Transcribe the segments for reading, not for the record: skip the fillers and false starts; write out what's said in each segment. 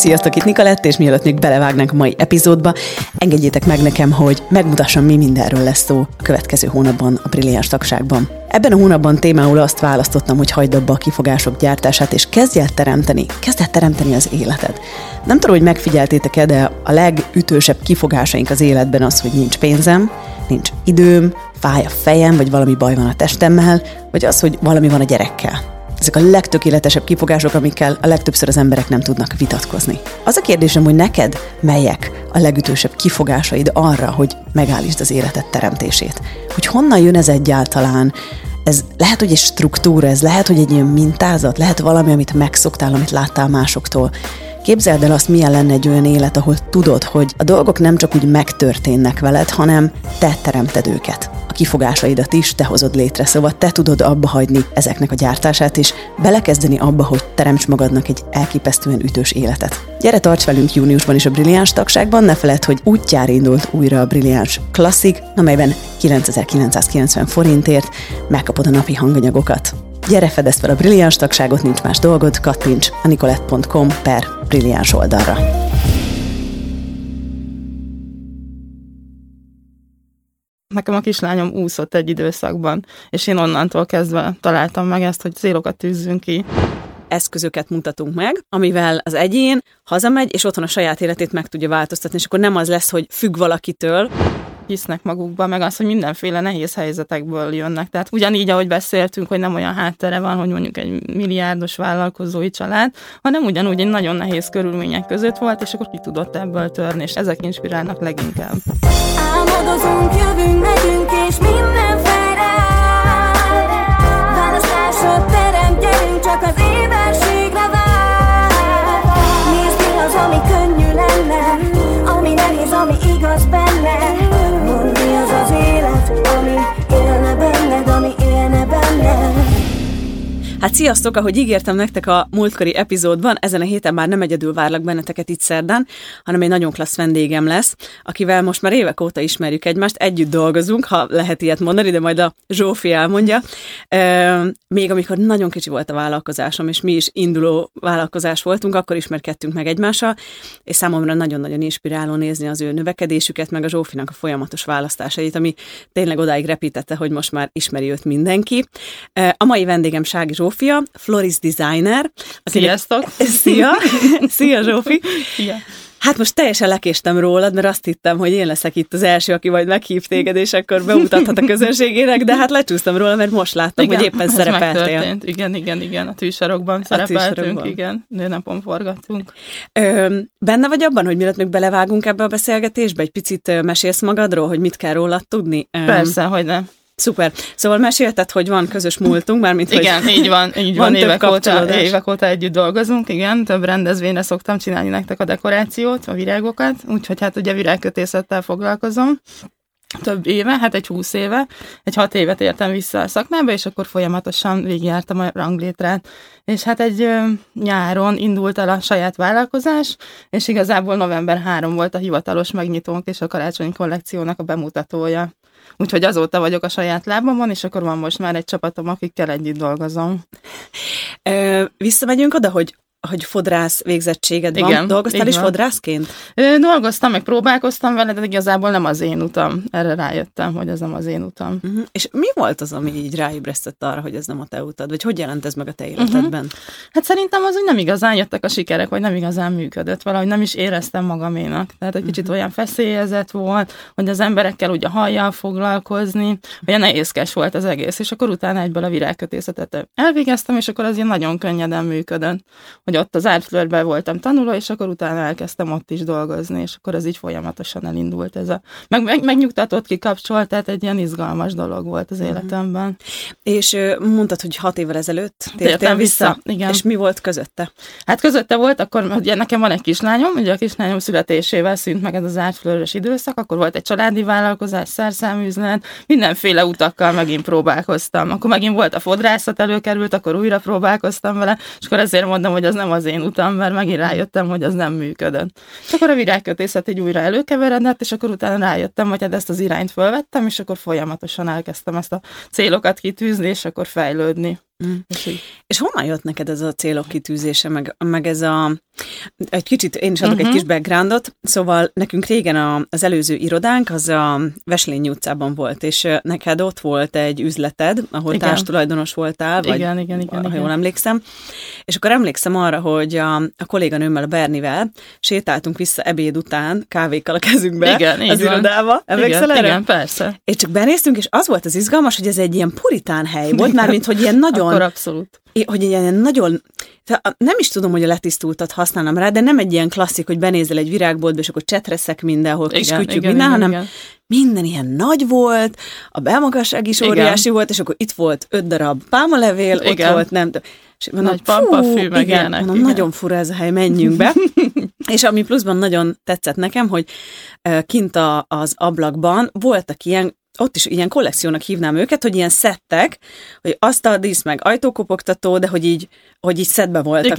Sziasztok, itt Nikolett, és mielőtt még belevágnánk a mai epizódba, engedjétek meg nekem, hogy megmutassam, mi mindenről lesz szó a következő hónapban a Brilliáns tagságban. Ebben a hónapban témául azt választottam, hogy hagyd abba a kifogások gyártását, és kezdj el teremteni az életed. Nem tudom, hogy megfigyeltétek-e, de a legütősebb kifogásaink az életben az, hogy nincs pénzem, nincs időm, fáj a fejem, vagy valami baj van a testemmel, vagy az, hogy valami van a gyerekkel. Ezek a legtökéletesebb kifogások, amikkel a legtöbbször az emberek nem tudnak vitatkozni. Az a kérdésem, hogy neked melyek a legütősebb kifogásaid arra, hogy megállítsd az életed teremtését? Hogy honnan jön ez egyáltalán? Ez lehet, hogy egy struktúra, ez lehet, hogy egy ilyen mintázat, lehet valami, amit megszoktál, amit láttál másoktól. Képzeld el azt, milyen lenne egy olyan élet, ahol tudod, hogy a dolgok nem csak úgy megtörténnek veled, hanem te teremted őket. A kifogásaidat is te hozod létre, szóval te tudod abba hagyni ezeknek a gyártását, és belekezdeni abba, hogy teremts magadnak egy elképesztően ütős életet. Gyere, tarts velünk júniusban is a Brilliáns tagságban, ne feledd, hogy útjára indult újra a Brilliáns Classic, amelyben 9990 forintért megkapod a napi hanganyagokat. Gyere, fedezd fel a Brilliáns tagságot, nincs más dolgod, kattints a nicolett.com/Brilliáns oldalra. Nekem a kislányom úszott egy időszakban, és én onnantól kezdve találtam meg ezt, hogy célokat tűzzünk ki. Eszközöket mutatunk meg, amivel az egyén hazamegy, és otthon a saját életét meg tudja változtatni, és akkor nem az lesz, hogy függ valakitől. Hisznek magukba, meg az, hogy mindenféle nehéz helyzetekből jönnek. Tehát ugyanígy, ahogy beszéltünk, hogy nem olyan háttere van, hogy mondjuk egy milliárdos vállalkozói család, hanem ugyanúgy egy nagyon nehéz körülmények között volt, és akkor ki tudott ebből törni, és ezek inspirálnak leginkább. Álmodozunk, jövünk, megyünk, és minden felráll. Választásod terem, gyerünk, csak az éberségre vár. Nézd mi az, ami könnyű lenne, ami nehéz, ami igaz benne. Mondd mi az az élet, ami élne benned, ami élne benned. Hát sziasztok, ahogy ígértem nektek a múltkori epizódban, ezen a héten már nem egyedül várlak benneteket itt szerdán, hanem egy nagyon klassz vendégem lesz, akivel most már évek óta ismerjük egymást, együtt dolgozunk, ha lehet ilyet mondani, de majd a Zsófi elmondja. Még amikor nagyon kicsi volt a vállalkozásom, és mi is induló vállalkozás voltunk, akkor ismerkedtünk meg egymással, és számomra nagyon-nagyon inspiráló nézni az ő növekedésüket, meg a Zsófinak a folyamatos választásait, ami tényleg odáig repítette, hogy most már ismeri őt mindenki. A mai vendégem Sági Zsófia, florist designer. Sziasztok! Szia! Szia, Zsófi! Szia! Hát most teljesen lekéstem rólad, mert azt hittem, hogy én leszek itt az első, aki majd meghív téged, és akkor bemutathat a közönségének, de hát lecsúsztam róla, mert most láttam, igen, hogy éppen szerepeltél. Igen, a tűzsarokban szerepeltünk, igen, nőnapon forgattunk. Benne vagy abban, hogy mielőtt még belevágunk ebbe a beszélgetésbe, egy picit mesélsz magadról, hogy mit kell rólad tudni? Persze, hogy nem. Szuper. Szóval mesélted, hogy van közös múltunk, mármint, hogy... Igen, így van évek óta együtt dolgozunk, igen, több rendezvényre szoktam csinálni nektek a dekorációt, a virágokat, úgyhogy hát ugye virágkötészettel foglalkozom. Több éve, hát egy 20 éve, egy 6 évet értem vissza a szakmába, és akkor folyamatosan végigjártam a ranglétrát. És hát egy nyáron indult el a saját vállalkozás, és igazából november 3 volt a hivatalos megnyitónk, és a karácsonyi kollekciónak a bemutatója. Úgyhogy azóta vagyok a saját lábamon, és akkor van most már egy csapatom, akikkel együtt dolgozom. Visszamegyünk oda, hogy fodrász végzettséged van. Igen, dolgoztál is fodrászként? Dolgoztam, meg próbálkoztam vele, de igazából nem az én utam. Erre rájöttem, hogy ez nem az én utam. És mi volt az, ami így ráébresztett arra, hogy ez nem a te utad? Vagy hogy jelent ez meg a te életedben? Hát szerintem az, hogy nem igazán jöttek a sikerek, vagy nem igazán működött. Valahogy nem is éreztem magaménak. Tehát egy kicsit olyan feszélyezett volt, hogy az emberekkel ugye hajjal foglalkozni, olyan nehézkes volt az egész. És akkor utána egyből a virágkötészetet elvégeztem, és akkor az ilyen nagyon könnyeden működött. Hogy ott az Art Flirt-ben voltam tanuló, és akkor utána elkezdtem ott is dolgozni, és akkor az így folyamatosan elindult ez a... Megnyugtatott, kikapcsolt, tehát egy ilyen izgalmas dolog volt az életemben. És mondtad, hogy 6 évvel ezelőtt tértél vissza. Igen. És mi volt közötte? Hát közötte volt, akkor ugye nekem van egy kislányom, ugye a kislányom születésével szűnt meg ez az Art Flirt-ös időszak, akkor volt egy családi vállalkozás, szerszámüzlet, mindenféle utakkal megint próbálkoztam. Akkor megint volt a fodrászat, előkerült, akkor újra próbálkoztam vele, és akkor ezért mondom, hogy az nem az én utam, mert megint rájöttem, hogy az nem működött. És akkor a virágkötészet így újra előkeveredett, és akkor utána rájöttem, hogy hát ezt az irányt fölvettem, és akkor folyamatosan elkezdtem ezt a célokat kitűzni, és akkor fejlődni. És honnan jött neked ez a célok kitűzése, meg ez egy kicsit, én is adok egy kis backgroundot, szóval nekünk régen az előző irodánk, az a Veslényi utcában volt, és neked ott volt egy üzleted, ahol társtulajdonos voltál, vagy ha jól emlékszem, és akkor emlékszem arra, hogy a kolléganőmmel, a Bernivel sétáltunk vissza ebéd után kávékkal a kezünkbe az irodába. Emlékszel erre? Igen, persze. És csak benéztünk, és az volt az izgalmas, hogy ez egy ilyen puritán hely volt, mármint, hogy ilyen nagyon... Akkor abszolút. Hogy ilyen nagyon... Nem is tudom, hogy a letisztultat használnám rá, de nem egy ilyen klasszik, hogy benézel egy virágboltba, és akkor csetreszek mindenhol, kiskütyük minden, hanem minden ilyen nagy volt, a belmagasság is óriási volt, és akkor itt volt 5 darab pálmalevél, ott volt nem tudom. És mondom, nagy pampafű, meg ilyenek. Mondom, nagyon fura ez a hely, menjünk be. És ami pluszban nagyon tetszett nekem, hogy kint az ablakban voltak ilyen, ott is ilyen kollekciónak hívnám őket, hogy ilyen szettek, hogy asztaldísz, meg ajtókopogtató, de hogy így szettbe voltak,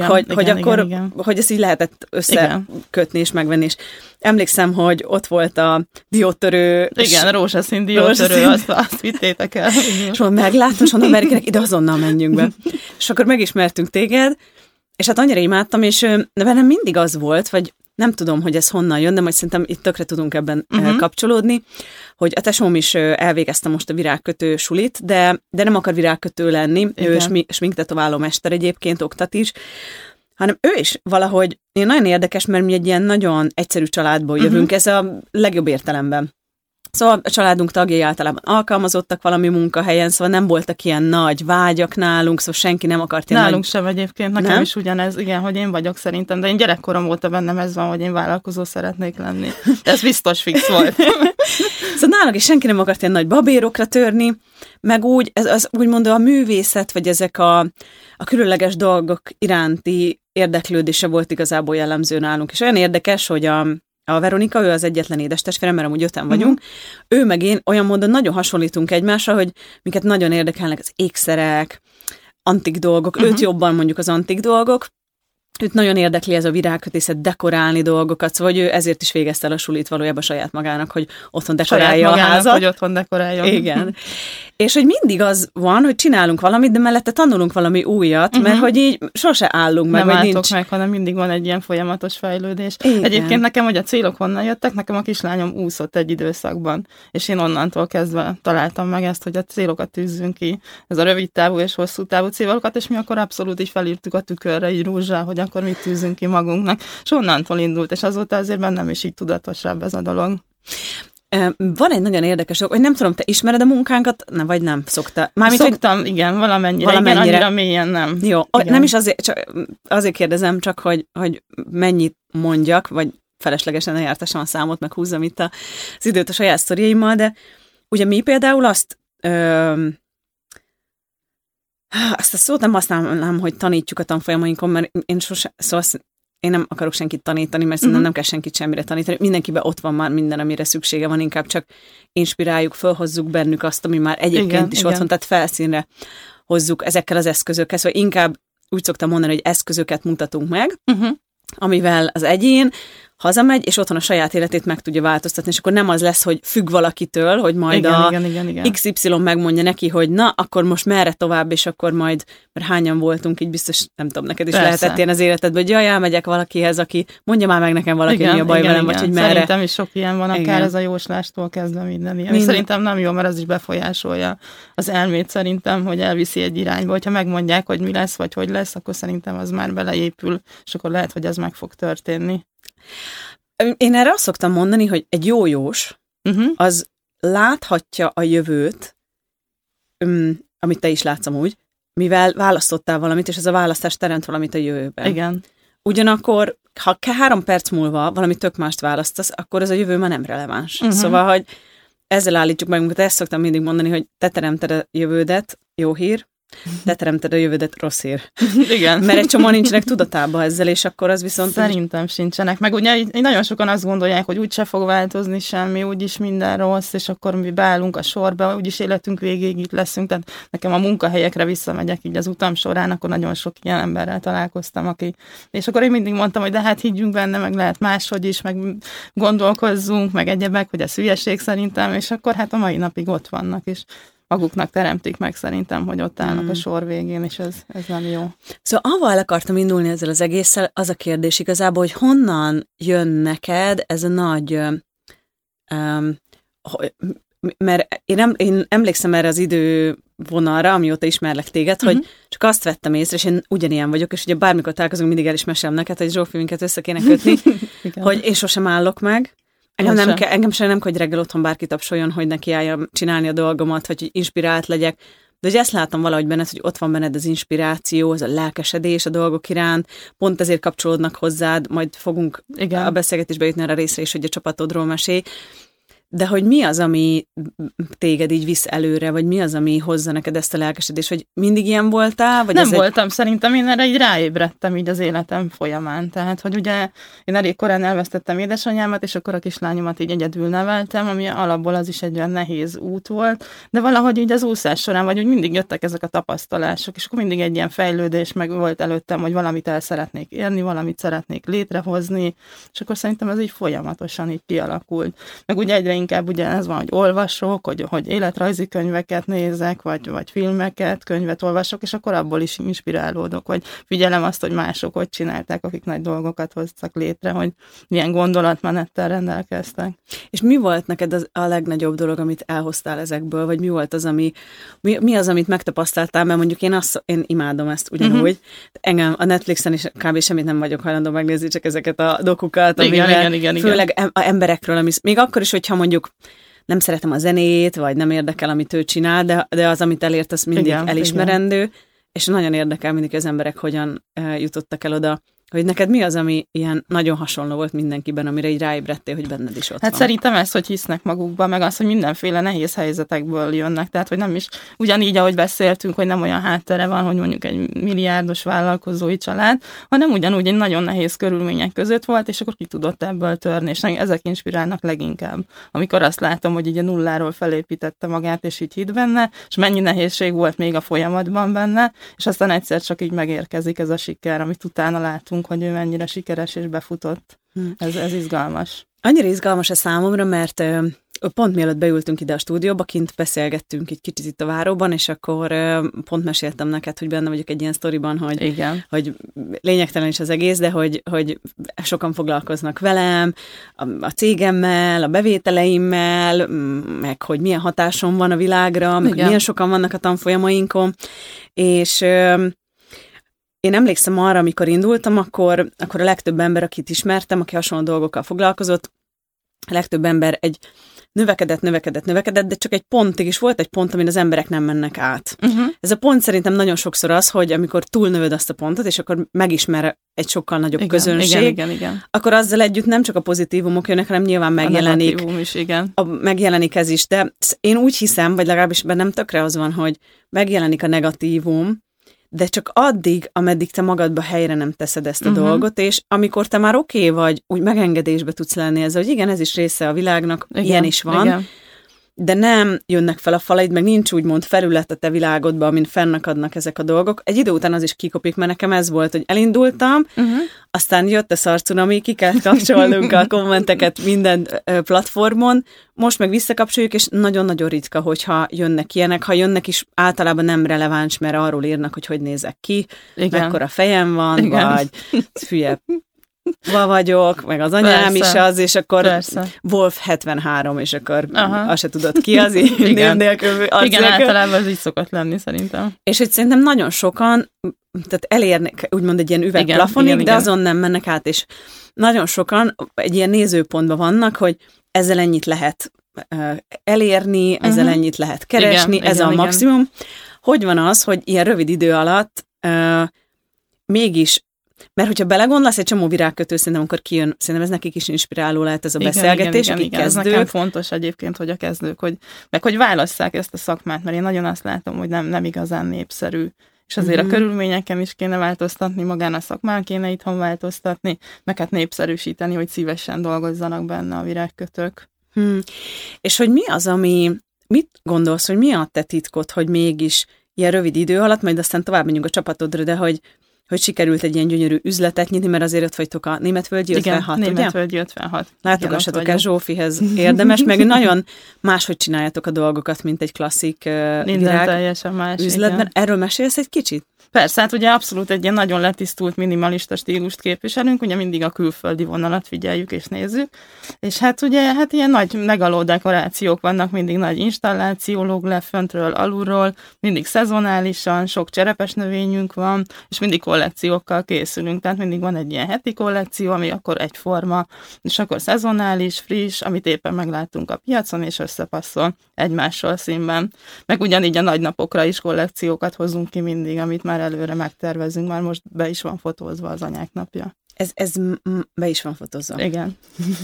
hogy ezt így lehetett összekötni és megvenni. És emlékszem, hogy ott volt a diótörő. Igen, rózsaszín diótörő, azt vittétek el. És meglátom, és mondom, Amerikának, ide azonnal menjünk be. És akkor megismertünk téged, és hát annyira imádtam, és velem mindig az volt, vagy nem tudom, hogy ez honnan jön, de majd szerintem itt tökre tudunk ebben kapcsolódni, hogy a tesóm is elvégezte most a virágkötő sulit, de nem akar virágkötő lenni, ő sminktetováló mester egyébként, oktat is, hanem ő is valahogy, nagyon érdekes, mert mi egy ilyen nagyon egyszerű családból jövünk, ez a legjobb értelemben. Szóval a családunk tagjai általában alkalmazottak valami munkahelyen, szóval nem voltak ilyen nagy vágyak nálunk, szóval senki nem akart ilyen nálunk sem egyébként, nekem is ugyanez, igen, hogy én vagyok szerintem, de én gyerekkorom óta bennem ez van, hogy én vállalkozó szeretnék lenni. Ez biztos fix volt. Szóval nálunk is senki nem akart ilyen nagy babérokra törni, meg úgy, ez úgymond a művészet, vagy ezek a különleges dolgok iránti érdeklődése volt igazából jellemző nálunk. És olyan érdekes, hogy a Veronika, ő az egyetlen édestestvérem, mert amúgy 5-en vagyunk, ő meg én olyan módon nagyon hasonlítunk egymásra, hogy minket nagyon érdekelnek az ékszerek, antik dolgok, őt jobban mondjuk az antik dolgok, őt nagyon érdekli ez a virágkötészet, dekorálni dolgokat, szóval hogy ő ezért is végezte el a sulit valójában saját magának, hogy otthon dekorálja a házat. Hogy otthon dekoráljon. Igen. És hogy mindig az van, hogy csinálunk valamit, de mellette tanulunk valami újat, mert hogy így sose állunk meg, nem vagy nincs. Meg, hanem mindig van egy ilyen folyamatos fejlődés. Igen. Egyébként nekem, hogy a célok honnan jöttek, nekem a kislányom úszott egy időszakban, és én onnantól kezdve találtam meg ezt, hogy a célokat tűzzünk ki, ez a rövid távú és hosszú távú célokat, és mi akkor abszolút is felírtuk a tükörre, így rúzsal, hogy akkor mit tűzünk ki magunknak, és onnantól indult, és azóta azért bennem is így tudatosabb ez a dolog. Van egy nagyon érdekes dolog, hogy nem tudom, te ismered a munkánkat, vagy nem szoktál? Szoktam, igen, valamennyire. Igen, annyira mélyen nem. Jó, igen. Nem is azért kérdezem, csak hogy mennyit mondjak, vagy feleslegesen ne jártassam a számot, meg húzzam itt az időt a saját sztoriaimmal, de ugye mi például azt a szót nem használnám, hogy tanítjuk a tanfolyamainkon, mert én nem akarok senkit tanítani, mert szerintem nem kell senkit semmire tanítani. Mindenkiben ott van már minden, amire szüksége van, inkább csak inspiráljuk, fölhozzuk bennük azt, ami már egyébként is ott van, tehát felszínre hozzuk ezekkel az eszközökkel. Szóval inkább úgy szoktam mondani, hogy eszközöket mutatunk meg, amivel az egyén hazamegy, és otthon a saját életét meg tudja változtatni, és akkor nem az lesz, hogy függ valakitől, hogy majd igen. XY megmondja neki, hogy na, akkor most merre tovább, és akkor majd, mert hányan voltunk, így biztos, nem tudom, neked is lehetett ilyen az életedben, hogy jaj, elmegyek valakihez, aki mondja már meg nekem valaki, mi a baj velem, vagy hogy merre. Szerintem is sok ilyen van, akár ez a jóslástól kezdve minden ilyen. Szerintem nem jó, mert az is befolyásolja az elmét szerintem, hogy elviszi egy irányba. Hogyha megmondják, hogy mi lesz, vagy hogy lesz, akkor szerintem az már beleépül, és akkor lehet, hogy ez meg fog történni. Én erre azt szoktam mondani, hogy egy jó jós, az láthatja a jövőt, amit te is látsz amúgy, mivel választottál valamit, és ez a választás teremt valamit a jövőben. Igen. Ugyanakkor, ha 3 perc múlva valami tök mást választasz, akkor ez a jövő már nem releváns. Szóval, hogy ezzel állítjuk meg magunkat, ezt szoktam mindig mondani, hogy te teremted a jövődet, jó hír, te teremted a jövődet, rossz hír. Igen. Mert egy csomó nincsenek tudatában ezzel, és akkor az viszont... Szerintem sincsenek. Meg ugye nagyon sokan azt gondolják, hogy úgyse fog változni semmi, úgyis minden rossz, és akkor mi beállunk a sorba, úgyis életünk végéig itt leszünk. Tehát nekem a munkahelyekre visszamegyek így az utam során, akkor nagyon sok ilyen emberrel találkoztam, aki... És akkor én mindig mondtam, hogy de hát higgyünk benne, meg lehet máshogy is, meg gondolkozzunk, meg egyebek, hogy ez hülyeség szerintem, és akkor hát a mai napig ott vannak, és maguknak teremtik meg szerintem, hogy ott állnak a sor végén, és ez nem jó. Szóval avval akartam indulni ezzel az egésszel, az a kérdés igazából, hogy honnan jön neked ez a nagy... mert én emlékszem erre az idővonalra, amióta ismerlek téged, hogy csak azt vettem észre, és én ugyanilyen vagyok, és ugye bármikor találkozunk, mindig el is mesélem neked, hogy Zsófi, minket össze kéne kötni, hogy én sosem állok meg. Engem sem nem, hogy reggel otthon bárki tapsoljon, hogy neki álljam csinálni a dolgomat, hogy inspirált legyek. De hogy ezt látom valahogy benned, hogy ott van benned az inspiráció, az a lelkesedés a dolgok iránt, pont ezért kapcsolódnak hozzád, majd fogunk a beszélgetésbe jutni arra részre is, hogy a csapatodról mesélj. De hogy mi az, ami téged így visz előre, vagy mi az, ami hozza neked ezt a lelkesedést, hogy mindig ilyen voltál? Vagy nem voltam, szerintem én erre így ráébredtem így az életem folyamán. Tehát, hogy ugye én elég korán elvesztettem édesanyámat, és akkor a kislányomat így egyedül neveltem, ami alapból az is egy olyan nehéz út volt, de valahogy így az úszás során, vagy úgy mindig jöttek ezek a tapasztalások, és akkor mindig egy ilyen fejlődés meg volt előttem, hogy valamit el szeretnék érni, valamit szeretnék létrehozni, és akkor szerintem ez így folyamatosan így kialakult. Meg ugye egyre inkább ugye ez van, hogy olvasok, hogy életrajzi könyveket nézek, vagy filmeket, könyvet olvasok, és akkor abból is inspirálódok, vagy figyelem azt, hogy mások hogy csinálták, akik nagy dolgokat hoztak létre, hogy milyen gondolatmenettel rendelkeztek. És mi volt neked a legnagyobb dolog, amit elhoztál ezekből, vagy mi volt az, mi az, amit megtapasztaltál, mert mondjuk én imádom ezt ugyanúgy. Engem a Netflixen is kb. Semmit nem vagyok hajlandó megnézni, csak ezeket a dokukat, igen, főleg a emberekről, még akkor is, hogyha mondjuk nem szeretem a zenét, vagy nem érdekel, amit ő csinál, de az, amit elért, az mindig elismerendő, és nagyon érdekel mindig, az emberek hogyan jutottak el oda, hogy neked mi az, ami ilyen nagyon hasonló volt mindenkiben, amire így ráébredtél, hogy benned is ott van. Szerintem ez, hogy hisznek magukba, meg az, hogy mindenféle nehéz helyzetekből jönnek, tehát hogy nem is ugyanígy, ahogy beszéltünk, hogy nem olyan háttere van, hogy mondjuk egy milliárdos vállalkozói család, hanem ugyanúgy egy nagyon nehéz körülmények között volt, és akkor ki tudott ebből törni, és ezek inspirálnak leginkább. Amikor azt látom, hogy így a nulláról felépítette magát, és így hitt benne, és mennyi nehézség volt még a folyamatban benne, és aztán egyszer csak így megérkezik ez a siker, amit utána látunk, hogy ő mennyire sikeres és befutott. Ez izgalmas. Annyira izgalmas a számomra, mert pont mielőtt beültünk ide a stúdióba, kint beszélgettünk egy kicsit itt a váróban, és akkor pont meséltem neked, hogy benne vagyok egy ilyen sztoriban, hogy lényegtelen is az egész, de hogy sokan foglalkoznak velem, a cégemmel, a bevételeimmel, meg hogy milyen hatásom van a világra, meg milyen sokan vannak a tanfolyamainkon, és én emlékszem arra, amikor indultam, akkor a legtöbb ember, akit ismertem, aki hasonló dolgokkal foglalkozott, a legtöbb ember egy növekedett, de csak egy pontig is volt egy pont, amin az emberek nem mennek át. Ez a pont szerintem nagyon sokszor az, hogy amikor túlnövöd azt a pontot, és akkor megismer egy sokkal nagyobb közönség, igen. akkor azzal együtt nem csak a pozitívumok jönnek, hanem nyilván megjelenik. A negatívum is, igen. Megjelenik ez is, de én úgy hiszem, vagy legalábbis bennem tökre az van, hogy megjelenik a negatívum, de csak addig, ameddig te magadba helyre nem teszed ezt a dolgot, és amikor te már oké vagy, úgy megengedésbe tudsz lenni ezzel, hogy igen, ez is része a világnak, ilyen is van, de nem jönnek fel a falaid, meg nincs úgymond felület a te világodba, amin fennakadnak ezek a dolgok. Egy idő után az is kikopik, mert nekem ez volt, hogy elindultam, aztán jött a szarcunami, ki kellett kapcsolnunk a kommenteket minden platformon, most meg visszakapcsoljuk, és nagyon-nagyon ritka, hogyha jönnek ilyenek. Ha jönnek is, általában nem releváns, mert arról írnak, hogy nézek ki, mekkora fejem van, vagy hülye vagyok, meg az anyám is az, és akkor Wolf 73, és akkor azt se tudod ki az név nélkül. Igen, általában az így szokott lenni szerintem. És hogy szerintem nagyon sokan, tehát elérnek úgymond egy ilyen üvegplafonig, de azon nem mennek át, és nagyon sokan egy ilyen nézőpontban vannak, hogy ezzel ennyit lehet elérni, ezzel ennyit lehet keresni, ez a maximum. Hogy van az, hogy ilyen rövid idő alatt mégis, mert hogyha belegondolsz, egy csomó virágkötő szerintem, amikor kijön, szerintem ez nekik is inspiráló lehet ez a beszélgetés, akik kezdők. Ez nekem fontos egyébként, hogy a kezdők, hogy válasszák ezt a szakmát, mert én nagyon azt látom, hogy nem igazán népszerű. És azért a körülményeken is kéne változtatni, magán a szakmán kéne itthon változtatni, meg hát népszerűsíteni, hogy szívesen dolgozzanak benne a virágkötők. És hogy mi az, mit gondolsz, hogy mi a te titkod, hogy mégis ilyen rövid idő alatt, majd aztán tovább menjünk a csapatodra, de hogy sikerült egy ilyen gyönyörű üzletet nyitni, mert azért ott vagytok a Németvölgyi 56, igen, Németvölgyi 56. Látogassatok el Zsófihez, érdemes, meg nagyon máshogy csináljátok a dolgokat, mint egy klasszik virág üzletben. Igen. Erről mesélsz egy kicsit? Persze, hát ugye abszolút egy ilyen nagyon letisztult minimalista stílust képviselünk, ugye mindig a külföldi vonalat figyeljük és nézzük, és hát ugye ilyen nagy megaló dekorációk vannak, mindig nagy installáció lóg le föntről, alulról, mindig szezonálisan, sok cserepes növényünk van, és mindig kollekciókkal készülünk, tehát mindig van egy ilyen heti kollekció, ami akkor egyforma, és akkor szezonális, friss, amit éppen megláttunk a piacon, és összepasszol egymással színben. Meg ugyanígy a nagy napokra is kollekciókat hozunk ki mindig, amit már előre megtervezünk, már most be is van fotózva az anyák napja. Ez be is van fotózva? Igen.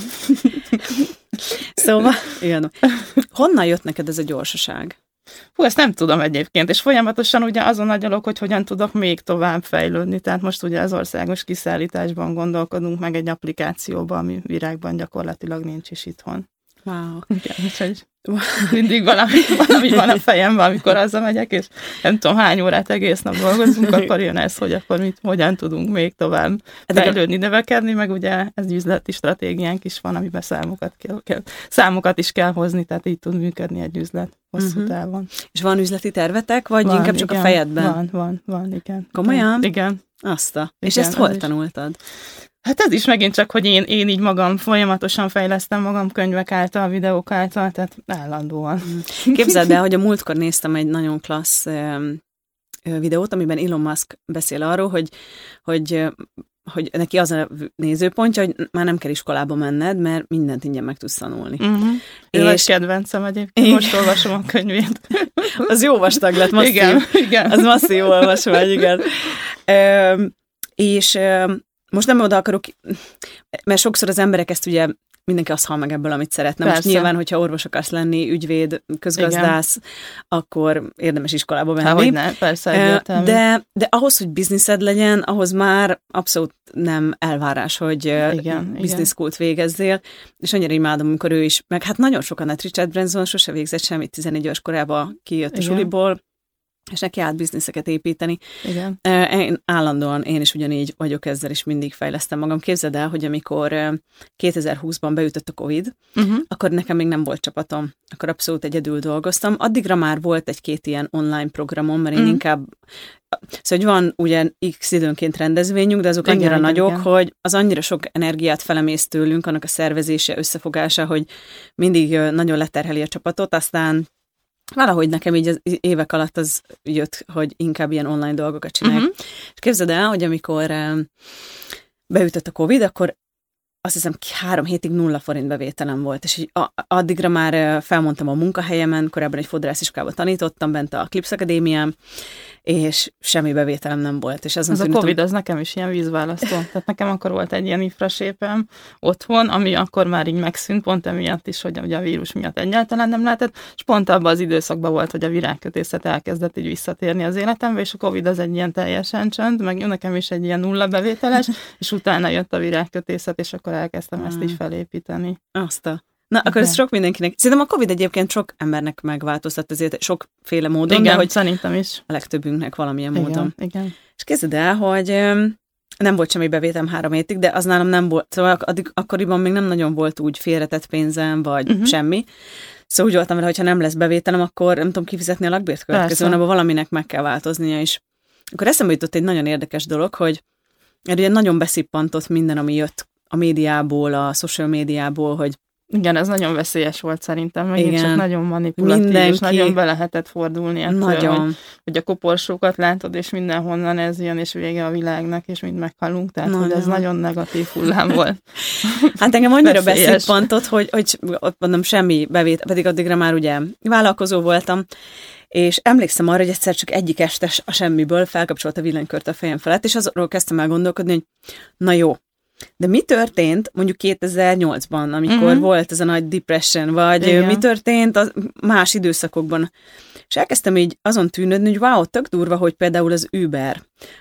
Szóval, igen. Honnan jött neked ez a gyorsaság? Ezt nem tudom egyébként, és folyamatosan ugye azon agyalok, hogy hogyan tudok még tovább fejlődni, tehát most ugye az országos kiszállításban gondolkodunk, meg egy applikációban, ami virágban gyakorlatilag nincs is itthon. Wow. Igen, úgyhogy mindig valami van a fejemben, amikor hazamegyek, és nem tudom, hány órát egész nap dolgozunk, akkor jön ez, hogy akkor hogyan tudunk még tovább fejlődni, növekedni, meg ugye ez üzleti stratégiánk is van, amiben számokat is kell hozni, tehát így tud működni egy üzlet hosszú távon. És van üzleti tervetek, vagy van, inkább csak igen, a fejedben? Van, igen. Komolyan? Igen. És ezt hol tanultad? Hát ez is megint csak, hogy én így magam folyamatosan fejlesztem magam könyvek által, videók által, tehát állandóan. Képzeld el, hogy a múltkor néztem egy nagyon klassz videót, amiben Elon Musk beszél arról, hogy neki az a nézőpontja, hogy már nem kell iskolába menned, mert mindent ingyen meg tudsz tanulni. Ő és kedvencem egyébként, most olvasom a könyvét. Az jó vastag lett, masszív. Igen. Az masszív olvasmány, igen. És most nem oda akarok, mert sokszor az emberek ezt ugye, mindenki azt hall meg ebből, amit szeretne. Persze. Most nyilván, hogyha orvos akarsz lenni, ügyvéd, közgazdász, igen, akkor érdemes iskolába menni. Hogyne, persze, egyértelmű. De ahhoz, hogy bizniszed legyen, ahhoz már abszolút nem elvárás, hogy business school-t végezzél, és annyira imádom, amikor ő is, meg hát nagyon sokan, hát Richard Branson sose végzett semmit, 14 éves korában kijött a suliból, és neki állt bizniszeket építeni. Igen. Én is ugyanígy vagyok ezzel, és mindig fejlesztem magam. Képzeld el, hogy amikor 2020-ban beütött a Covid, akkor nekem még nem volt csapatom. Akkor abszolút egyedül dolgoztam. Addigra már volt egy-két ilyen online programom, mert én inkább... Szóval, hogy van ugye x időnként rendezvényünk, de azok annyira nagyok, hogy az annyira sok energiát felemész tőlünk, annak a szervezése, összefogása, hogy mindig nagyon leterheli a csapatot, aztán valahogy nekem így az évek alatt az jött, hogy inkább ilyen online dolgokat csinálják. És képzeld el, hogy amikor beütött a Covid, akkor azt hiszem 3 hétig 0 forint bevételem volt, és így addigra már felmondtam a munkahelyemen, korábban egy fodrásziskolában tanítottam, bent a Clips Akadémián, és semmi bevételem nem volt. És az a Covid, az nekem is ilyen vízválasztó. Tehát nekem akkor volt egy ilyen infrasépem otthon, ami akkor már így megszűnt, pont emiatt is, hogy ugye a vírus miatt egyáltalán nem lehetett, és pont abban az időszakban volt, hogy a virágkötészet elkezdett így visszatérni az életembe, és a Covid az egy ilyen teljesen csönd, meg nekem is egy ilyen 0 bevételes, és utána jött a virágkötészet, és akkor elkezdtem ezt így felépíteni. Na, akkor ez sok mindenkinek. Szerintem a Covid egyébként sok embernek megváltoztat, ezért sokféle módon. Igen, de hogy szerintem is. A legtöbbünknek valamilyen módon. Igen. És képzeld el, hogy nem volt semmi bevételem 3 hétig, de az nálam nem volt, szóval akkoriban még nem nagyon volt úgy félretett pénzem, vagy semmi. Szóval úgy voltam vele, hogyha nem lesz bevételem, akkor nem tudom kifizetni a lakbért következő hónapban, valaminek meg kell változnia is. Akkor eszembe jutott egy nagyon érdekes dolog, hogy ugye nagyon beszippantott minden, ami jött a médiából, a social médiából, hogy igen, ez nagyon veszélyes volt szerintem, megint csak nagyon manipulatív, és nagyon be lehetett fordulni ettől, hogy a koporsókat látod, és mindenhonnan ez jön, és vége a világnak, és mind meghalunk, tehát hogy ez nagyon negatív hullám volt. Hát engem annyira beszippantott, hogy ott mondom semmi bevétel, pedig addigra már ugye vállalkozó voltam, és emlékszem arra, hogy egyszer csak egyik este a semmiből felkapcsolt a villanykört a fejem felett, és azról kezdtem el gondolkodni, hogy na jó, de mi történt mondjuk 2008-ban, amikor volt ez a nagy depression, vagy mi történt a más időszakokban? És elkezdtem így azon tűnődni, hogy wow, tök durva, hogy például az Uber,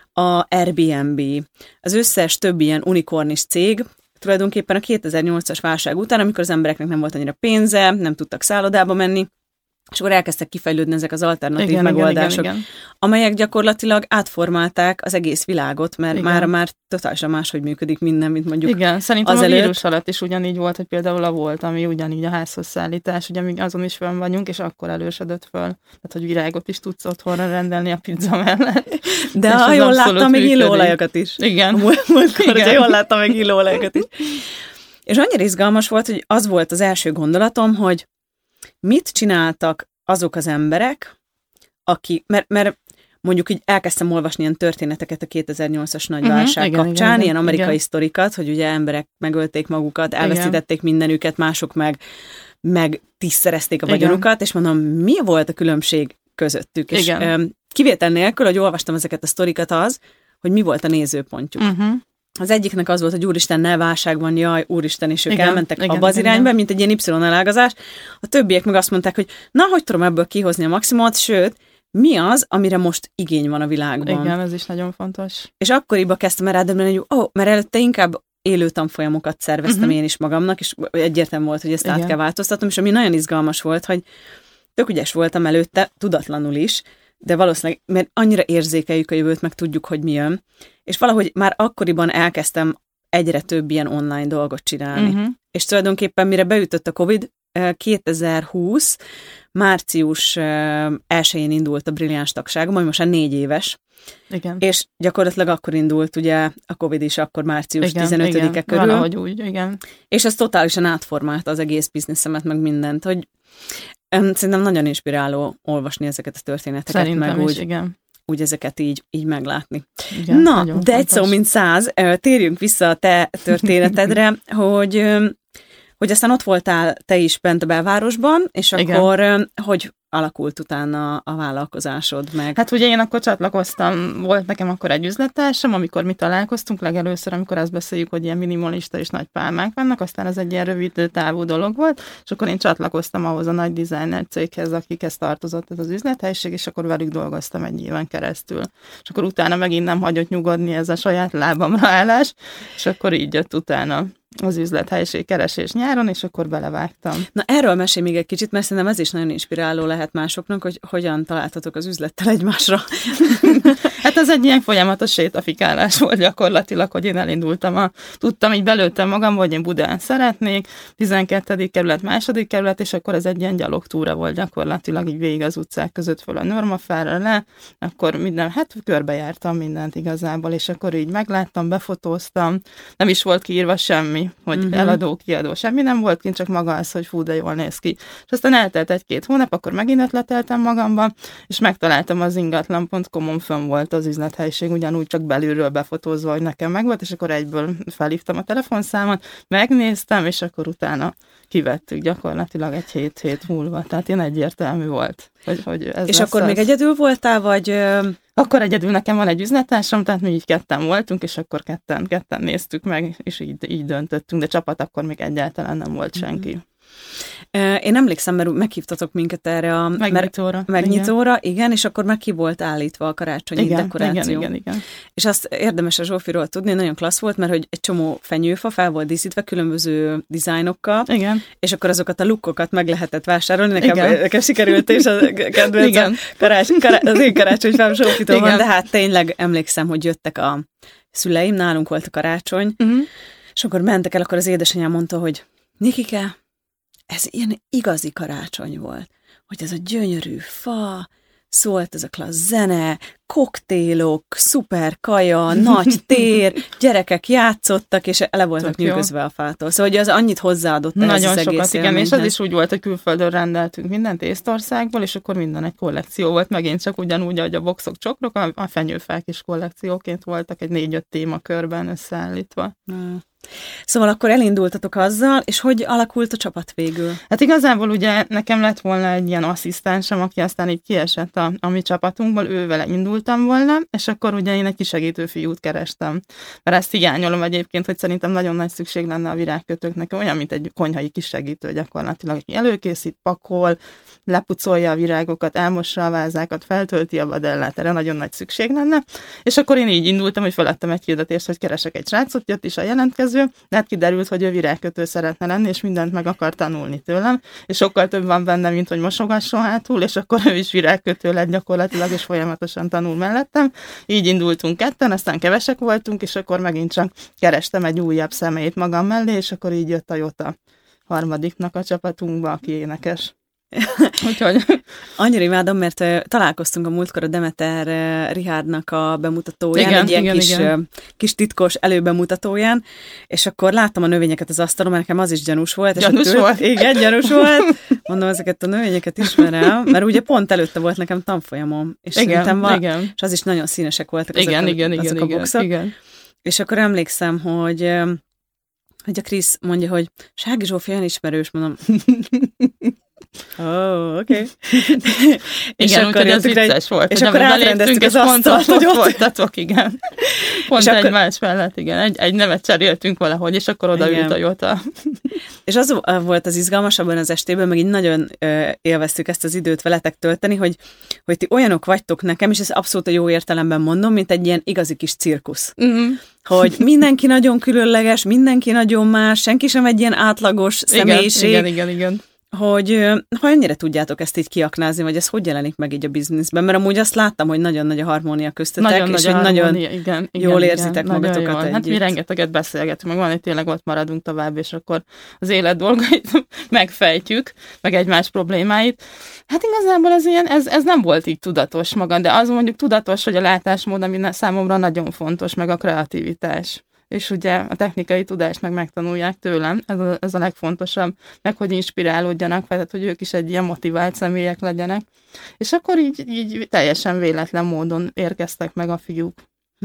a Airbnb, az összes több ilyen unikornis cég, tulajdonképpen a 2008-as válság után, amikor az embereknek nem volt annyira pénze, nem tudtak szállodába menni, és akkor elkezdtek kifejlődni ezek az alternatív megoldások, amelyek gyakorlatilag átformálták az egész világot, mert már totálisan máshogy működik minden, mint mondjuk igen, szerintem a vírus alatt is ugyanígy volt, hogy például a Volt, ami ugyanígy a házhoz szállítás, ugye még azon is fönn vagyunk, és akkor elősödött föl. Tehát, hogy virágot is tudsz otthonra rendelni a pizza mellett. De ha jól láttam, még illóolajokat is. Igen. Múltkor, hogyha jól láttam, még illóolajokat is. És annyira izgalmas volt, hogy az volt az első gondolatom, hogy mit csináltak azok az emberek, mert mondjuk így elkezdtem olvasni ilyen történeteket a 2008-as nagy válság kapcsán, ilyen amerikai sztorikat, hogy ugye emberek megölték magukat, elveszítették mindenüket, mások meg tízszerezték a vagyonukat, és mondom, mi volt a különbség közöttük? És kivétel nélkül, hogy olvastam ezeket a sztorikat az, hogy mi volt a nézőpontjuk. Az egyiknek az volt, hogy úristen, ne válságban, jaj, úristen, és ők elmentek abba az irányba, mint egy ilyen Y-elágazás. A többiek meg azt mondták, hogy na, hogy tudom ebből kihozni a maximumot, sőt, mi az, amire most igény van a világban. Igen, ez is nagyon fontos. És akkoriban kezdtem el rádöbbenni, hogy mert előtte inkább élő tanfolyamokat szerveztem én is magamnak, és egyértelmű volt, hogy ezt át kell változtatnom, és ami nagyon izgalmas volt, hogy tök ügyes voltam előtte, tudatlanul is, de valószínűleg, mert annyira érzékeljük a jövőt, meg tudjuk, hogy mi jön. És valahogy már akkoriban elkezdtem egyre több ilyen online dolgot csinálni. És tulajdonképpen mire beütött a Covid, 2020 március 1-én indult a Brilliáns tagságom, ami most már 4 éves. Igen. És gyakorlatilag akkor indult ugye a Covid is, akkor március 15-e körül. Valahogy úgy, igen. És ez totálisan átformálta az egész bizniszemet, meg mindent, hogy szerintem nagyon inspiráló olvasni ezeket a történeteket, szerintem meg is, úgy ezeket így meglátni. Igen, na, de fontos. Egy szó mint 100, térjünk vissza a te történetedre, hogy aztán ott voltál te is bent a belvárosban, és akkor hogy alakult utána a vállalkozásod meg? Hát ugye én akkor csatlakoztam, volt nekem akkor egy üzlettársam, amikor mi találkoztunk legelőször, amikor azt beszéljük, hogy ilyen minimalista és nagy pálmák vannak, aztán ez egy ilyen rövid távú dolog volt, és akkor én csatlakoztam ahhoz a nagy designer céghez, akikhez tartozott ez az üzlethelyiség, és akkor velük dolgoztam 1 éven keresztül. És akkor utána megint nem hagyott nyugodni ez a saját lábamra állás, és akkor így jött utána az üzlethelyiség keresés nyáron, és akkor belevágtam. Na erről mesélj még egy kicsit, mert szerintem ez is nagyon inspiráló lehet másoknak, hogy hogyan találtatok az üzlettel egymásra. Hát ez egy ilyen folyamatos sétafikálás volt gyakorlatilag, hogy én elindultam, tudtam, így belőttem magam, hogy én Budán szeretnék, 12. kerület, 2. kerület, és akkor ez egy ilyen gyalogtúra volt gyakorlatilag, így végig az utcák között föl a Normafára le, akkor körbejártam mindent igazából, és akkor így megláttam, befotóztam, nem is volt kiírva semmi, hogy eladó, kiadó, semmi nem volt kint, csak maga az, hogy fú, de jól néz ki. És aztán eltelt 1-2 hónap, akkor megint ötleteltem magamba, és megtaláltam az ingatlan.com-on, fönn volt az üzlethelyiség, ugyanúgy csak belülről befotózva, hogy nekem megvolt, és akkor egyből felhívtam a telefonszámot, megnéztem, és akkor utána kivettük gyakorlatilag 1 hét múlva. Tehát én egyértelmű volt, hogy ez és akkor még egyedül voltál, vagy... Akkor egyedül nekem van egy üzlettársam, tehát mi így ketten voltunk, és akkor ketten néztük meg, és így döntöttünk, de csapat akkor még egyáltalán nem volt senki. Én emlékszem, mert meghívtatok minket erre a megnyitóra, igen, és akkor már ki volt állítva a karácsonyi dekoráció. Igen. És azt érdemes a Zsófiról tudni, nagyon klassz volt, mert hogy egy csomó fenyőfa fel volt díszítve különböző dizájnokkal, és akkor azokat a lukkokat meg lehetett vásárolni. Nekem sikerült, és a kedvenc az én karácsonyfám Zsófitól van, de hát tényleg emlékszem, hogy jöttek a szüleim, nálunk volt a karácsony, és akkor mentek el, akkor az édesanyám mondta, hogy Nikike, ez ilyen igazi karácsony volt, hogy ez a gyönyörű fa, szólt ez a klassz zene, koktélok, szuper kaja, nagy tér, gyerekek játszottak, és ele voltak nyűgözve a fától. Szóval, hogy az annyit hozzáadott ez nagyon az egész sokat, igen, és az is úgy volt, hogy külföldön rendeltünk mindent Észtországból, és akkor minden egy kollekció volt, megint csak ugyanúgy, ahogy a boxok, csokrok, a fenyőfák is kollekcióként voltak, egy 4-5 témakörben összeállítva. Szóval akkor elindultatok azzal, és hogy alakult a csapat végül? Hát igazából ugye nekem lett volna egy ilyen asszisztensem, aki aztán így kiesett a mi csapatunkból, ővele indultam volna, és akkor ugye én egy kisegítő fiút kerestem. Mert ezt hiányolom egyébként, hogy szerintem nagyon nagy szükség lenne a virágkötőknek, olyan, mint egy konyhai kisegítő gyakorlatilag, aki előkészít, pakol, lepucolja a virágokat, elmossa a vázákat, feltölti a vadellát, erre nagyon nagy szükség lenne. És akkor én így indultam, hogy feladtam egy hirdetést, hogy keresek egy srácot, jött is a jelentkező, rendező, de hát kiderült, hogy ő virágkötő szeretne lenni, és mindent meg akar tanulni tőlem, és sokkal több van benne, mint hogy mosogasson hátul, és akkor ő is virágkötő lett gyakorlatilag, és folyamatosan tanul mellettem. Így indultunk ketten, aztán kevesek voltunk, és akkor megint csak kerestem egy újabb személyt magam mellé, és akkor így jött a Jota harmadiknak a csapatunkba, aki énekes. Úgyhogy... Annyira imádom, mert találkoztunk a múltkor a Demeter Richardnak a bemutatóján, igen, kis titkos előbemutatóján, és akkor láttam a növényeket az asztalon, mert nekem az is gyanús volt. Gyanús volt? Igen, gyanús volt. Mondom, ezeket a növényeket ismerem, mert ugye pont előtte volt nekem tanfolyamom, és igen. És az is nagyon színesek voltak azok a boxok. Igen. És akkor emlékszem, hogy a Krisz mondja, hogy Sági Zsófi olyan ismerős, mondom. Oké. Igen, úgyhogy ez vicces volt. És akkor átrendeztük az asztalt, hogy ott folytatok, igen. Pont egymás mellett, igen. Egy nevet cseréltünk valahogy, és akkor odaült a Jota. És az volt az izgalmas abban az estében, meg így nagyon élveztük ezt az időt veletek tölteni, hogy ti olyanok vagytok nekem, és ezt abszolút a jó értelemben mondom, mint egy ilyen igazi kis cirkusz. Mm-hmm. Hogy mindenki nagyon különleges, mindenki nagyon más, senki sem egy ilyen átlagos személyiség. Igen. Hogy ennyire tudjátok ezt így kiaknázni, vagy ez hogy jelenik meg így a bizniszben, mert amúgy azt láttam, hogy nagyon nagy a harmónia köztetek, és hogy nagyon jól érzitek magatokat együtt. Hát mi rengeteget beszélgetünk, meg van, hogy tényleg ott maradunk tovább, és akkor az élet dolgait megfejtjük, meg egymás problémáit. Hát igazából ez nem volt így tudatos maga, de az mondjuk tudatos, hogy a látásmód, ami számomra nagyon fontos, meg a kreativitás. És ugye a technikai tudást meg megtanulják tőlem, ez a legfontosabb, meg hogy inspirálódjanak, tehát hogy ők is egy ilyen motivált személyek legyenek. És akkor így teljesen véletlen módon érkeztek meg a fiúk.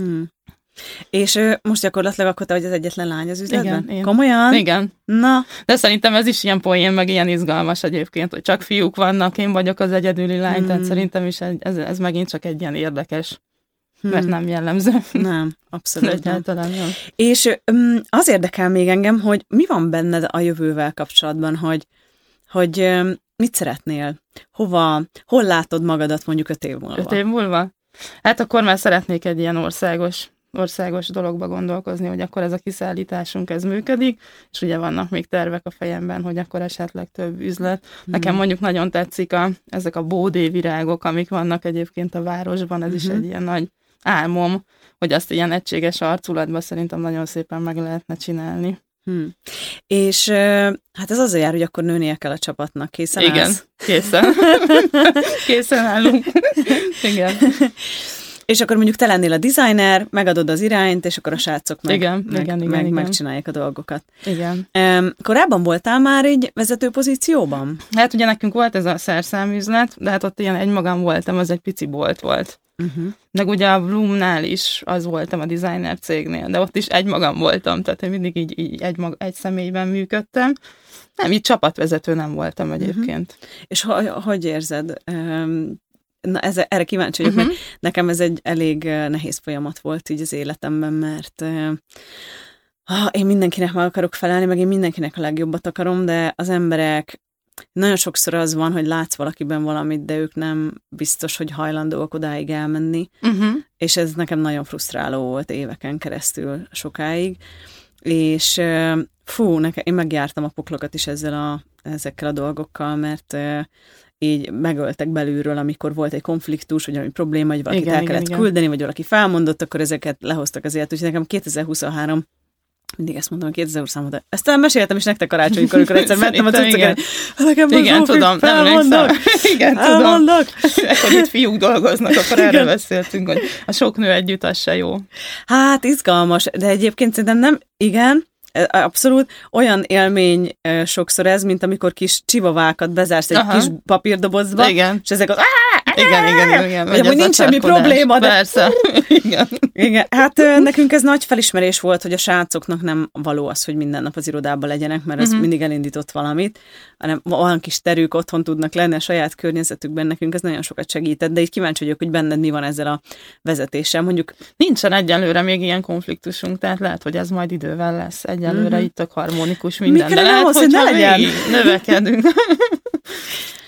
És most gyakorlatilag akkor te vagy az egyetlen lány az üzletben? Igen. Komolyan? Igen. Na. De szerintem ez is ilyen poén, meg ilyen izgalmas egyébként, hogy csak fiúk vannak, én vagyok az egyedüli lány, tehát szerintem is ez megint csak egy ilyen érdekes. Mert nem jellemző. Nem, abszolút nem. Nem. És az érdekel még engem, hogy mi van benned a jövővel kapcsolatban, hogy mit szeretnél? Hol látod magadat mondjuk 5 év múlva? 5 év múlva? Hát akkor már szeretnék egy ilyen országos dologba gondolkozni, hogy akkor ez a kiszállításunk ez működik, és ugye vannak még tervek a fejemben, hogy akkor esetleg több üzlet. Nekem mondjuk nagyon tetszik ezek a bódé virágok, amik vannak egyébként a városban, ez is egy ilyen nagy álmom, hogy azt ilyen egységes arculatban szerintem nagyon szépen meg lehetne csinálni. És hát ez azzal jár, hogy akkor nőnie kell a csapatnak. Készen igen, állsz? Készen állunk. Igen. És akkor mondjuk te lennél a designer, megadod az irányt, és akkor a srácok meg megcsinálják a dolgokat. Igen. Korábban voltál már egy vezető pozícióban? Hát ugye nekünk volt ez a szerszámüzlet, de hát ott ilyen egymagam voltam, az egy pici bolt volt. Meg ugye a Bloomnál is az voltam a designer cégnél, de ott is egymagam voltam, tehát én mindig így egy személyben működtem. Nem, így csapatvezető nem voltam egyébként. És hogy érzed? Na, erre kíváncsi vagyok, mert nekem ez egy elég nehéz folyamat volt így az életemben, mert én mindenkinek meg akarok felelni, meg én mindenkinek a legjobbat akarom, de az emberek nagyon sokszor az van, hogy látsz valakiben valamit, de ők nem biztos, hogy hajlandóak odáig elmenni, és ez nekem nagyon frusztráló volt éveken keresztül sokáig, és én megjártam a poklokat is ezekkel a dolgokkal, mert így megöltek belülről, amikor volt egy konfliktus, vagy valami probléma, vagy valakit el kellett küldeni, vagy valaki felmondott, akkor ezeket lehoztak azért. Úgyhogy nekem 2023, mindig ezt mondom, 2023, ezt meséltem is nektek karácsonykor, amikor egyszer mentem a cuccokat. Igen, tudom, felmondok. Igen, tudom. Akkor itt fiúk dolgoznak, akkor erről beszéltünk, hogy a sok nő együtt, az se jó. Hát izgalmas, de egyébként szerintem nem, igen, abszolút olyan élmény sokszor ez, mint amikor kis csivavákat bezársz egy kis papírdobozba, és ezek az igen. Vagy nincs semmi probléma, de... Persze. Igen. Hát nekünk ez nagy felismerés volt, hogy a srácoknak nem való az, hogy minden nap az irodában legyenek, mert ez mindig elindított valamit, hanem olyan kis terük otthon tudnak lenni a saját környezetükben, nekünk ez nagyon sokat segített, de így kíváncsi vagyok, hogy benned mi van ezzel a vezetéssel. Mondjuk nincsen egyelőre még ilyen konfliktusunk, tehát lehet, hogy ez majd idővel lesz. Egyelőre itt tök harmonikus minden, de lehet, hogy ne legyen. Növekedünk.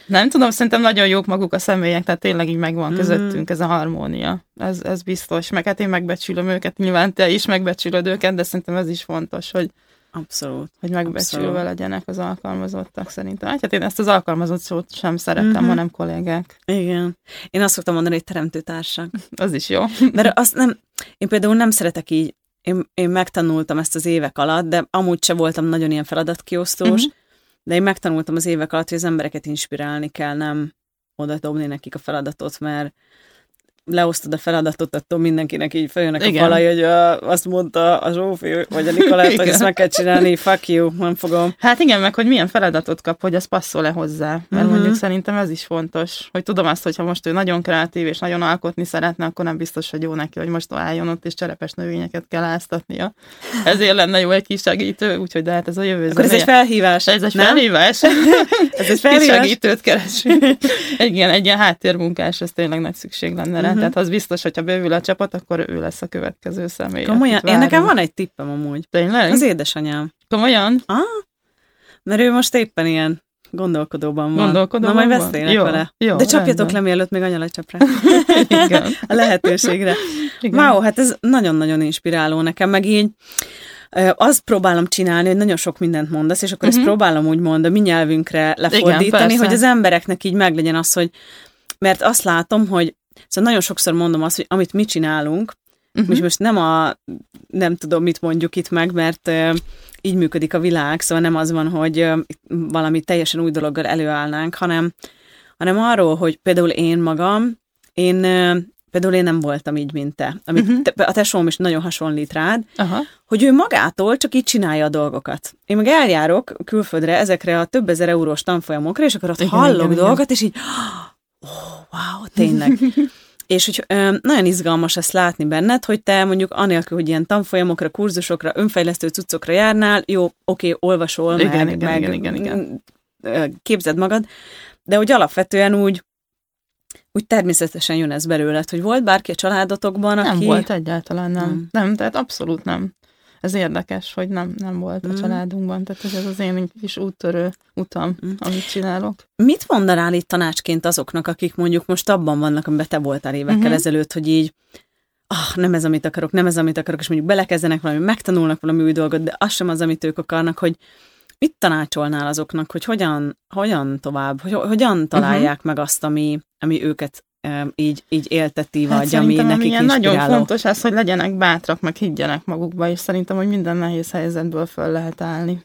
Nem tudom, szerintem nagyon jók maguk a személyek, tehát tényleg így megvan közöttünk ez a harmónia. Ez biztos. Meg hát én megbecsülöm őket, nyilván te is megbecsülöd őket, de szerintem ez is fontos, hogy abszolút. Hogy megbecsülve legyenek az alkalmazottak szerintem. Hát én ezt az alkalmazott szót sem szeretem, hanem kollégák. Igen. Én azt szoktam mondani, hogy teremtőtársak. Az is jó. Mert azt nem, én például nem szeretek így, én megtanultam ezt az évek alatt, de amúgy se voltam nagyon ilyen feladatkiosztós, de én megtanultam az évek alatt, hogy az embereket inspirálni kell, nem oda dobni nekik a feladatot, mert leosztod a feladatot, attól mindenkinek így feljönnek a falai, hogy azt mondta a Zsófi, vagy a Nikolát, hogy ezt meg kell csinálni, fuck you, nem fogom. Hát igen, meg hogy milyen feladatot kap, hogy az passzol-e hozzá. Mert mondjuk szerintem ez is fontos, hogy tudom azt, hogyha most ő nagyon kreatív és nagyon alkotni szeretne, akkor nem biztos, hogy jó neki, hogy most álljon ott és cserepes növényeket kell áztatnia. Ezért lenne jó egy kis segítő, úgyhogy de hát ez a jövő. Akkor ez egy felhívás. Ez egy felhívás. Ez egy felhívás. Kis segítőt keresünk. egy ilyen háttérmunkás, ez tényleg nagy szükség lenne rá. Tehát az biztos, hogyha bővül a csapat, akkor ő lesz a következő személy. Komolyan? Én nekem van egy tippem amúgy. Tényleg? Az édesanyám. Komolyan? Mert ő most éppen ilyen gondolkodóban van. Na majd beszélnek vele. Jó, de csapjatok le, mielőtt még anya lecsap rá. Igen. A lehetőségre. Wow, hát ez nagyon-nagyon inspiráló nekem, meg így azt próbálom csinálni, hogy nagyon sok mindent mondasz, és akkor ezt próbálom úgymond a mi nyelvünkre lefordítani, hogy az embereknek így meglegyen az, hogy mert azt látom, hogy szóval nagyon sokszor mondom azt, hogy amit mi csinálunk, és most nem tudom, mit mondjuk itt meg, mert így működik a világ, szóval nem az van, hogy valami teljesen új dologgal előállnánk, hanem arról, hogy például én magam, például én nem voltam így, mint te. A tesóm is nagyon hasonlít rád, hogy ő magától csak így csinálja a dolgokat. Én meg eljárok külföldre ezekre a több ezer eurós tanfolyamokra, és akkor ott hallok dolgokat, és így wow, tényleg. És hogy nagyon izgalmas ezt látni benned, hogy te mondjuk anélkül, hogy ilyen tanfolyamokra, kurzusokra, önfejlesztő cuccokra járnál, jó, oké, olvasol, igen. Képzeld magad, de hogy alapvetően úgy természetesen jön ez belőled, hogy volt bárki a családotokban, aki... Nem volt egyáltalán, nem, tehát abszolút nem. Ez érdekes, hogy nem volt a családunkban, tehát ez az én kis úttörő utam, amit csinálok. Mit mondanál itt tanácsként azoknak, akik mondjuk most abban vannak, amiben te voltál évekkel ezelőtt, hogy így, nem ez, amit akarok, és mondjuk belekezdenek valami, megtanulnak valami új dolgot, de az sem az, amit ők akarnak, hogy mit tanácsolnál azoknak, hogy hogyan tovább, hogyan találják meg azt, ami őket így élteti, vagy ami nekik inspiráló. Nagyon fontos az, hogy legyenek bátrak, meg higgyenek magukba, és szerintem, hogy minden nehéz helyzetből föl lehet állni.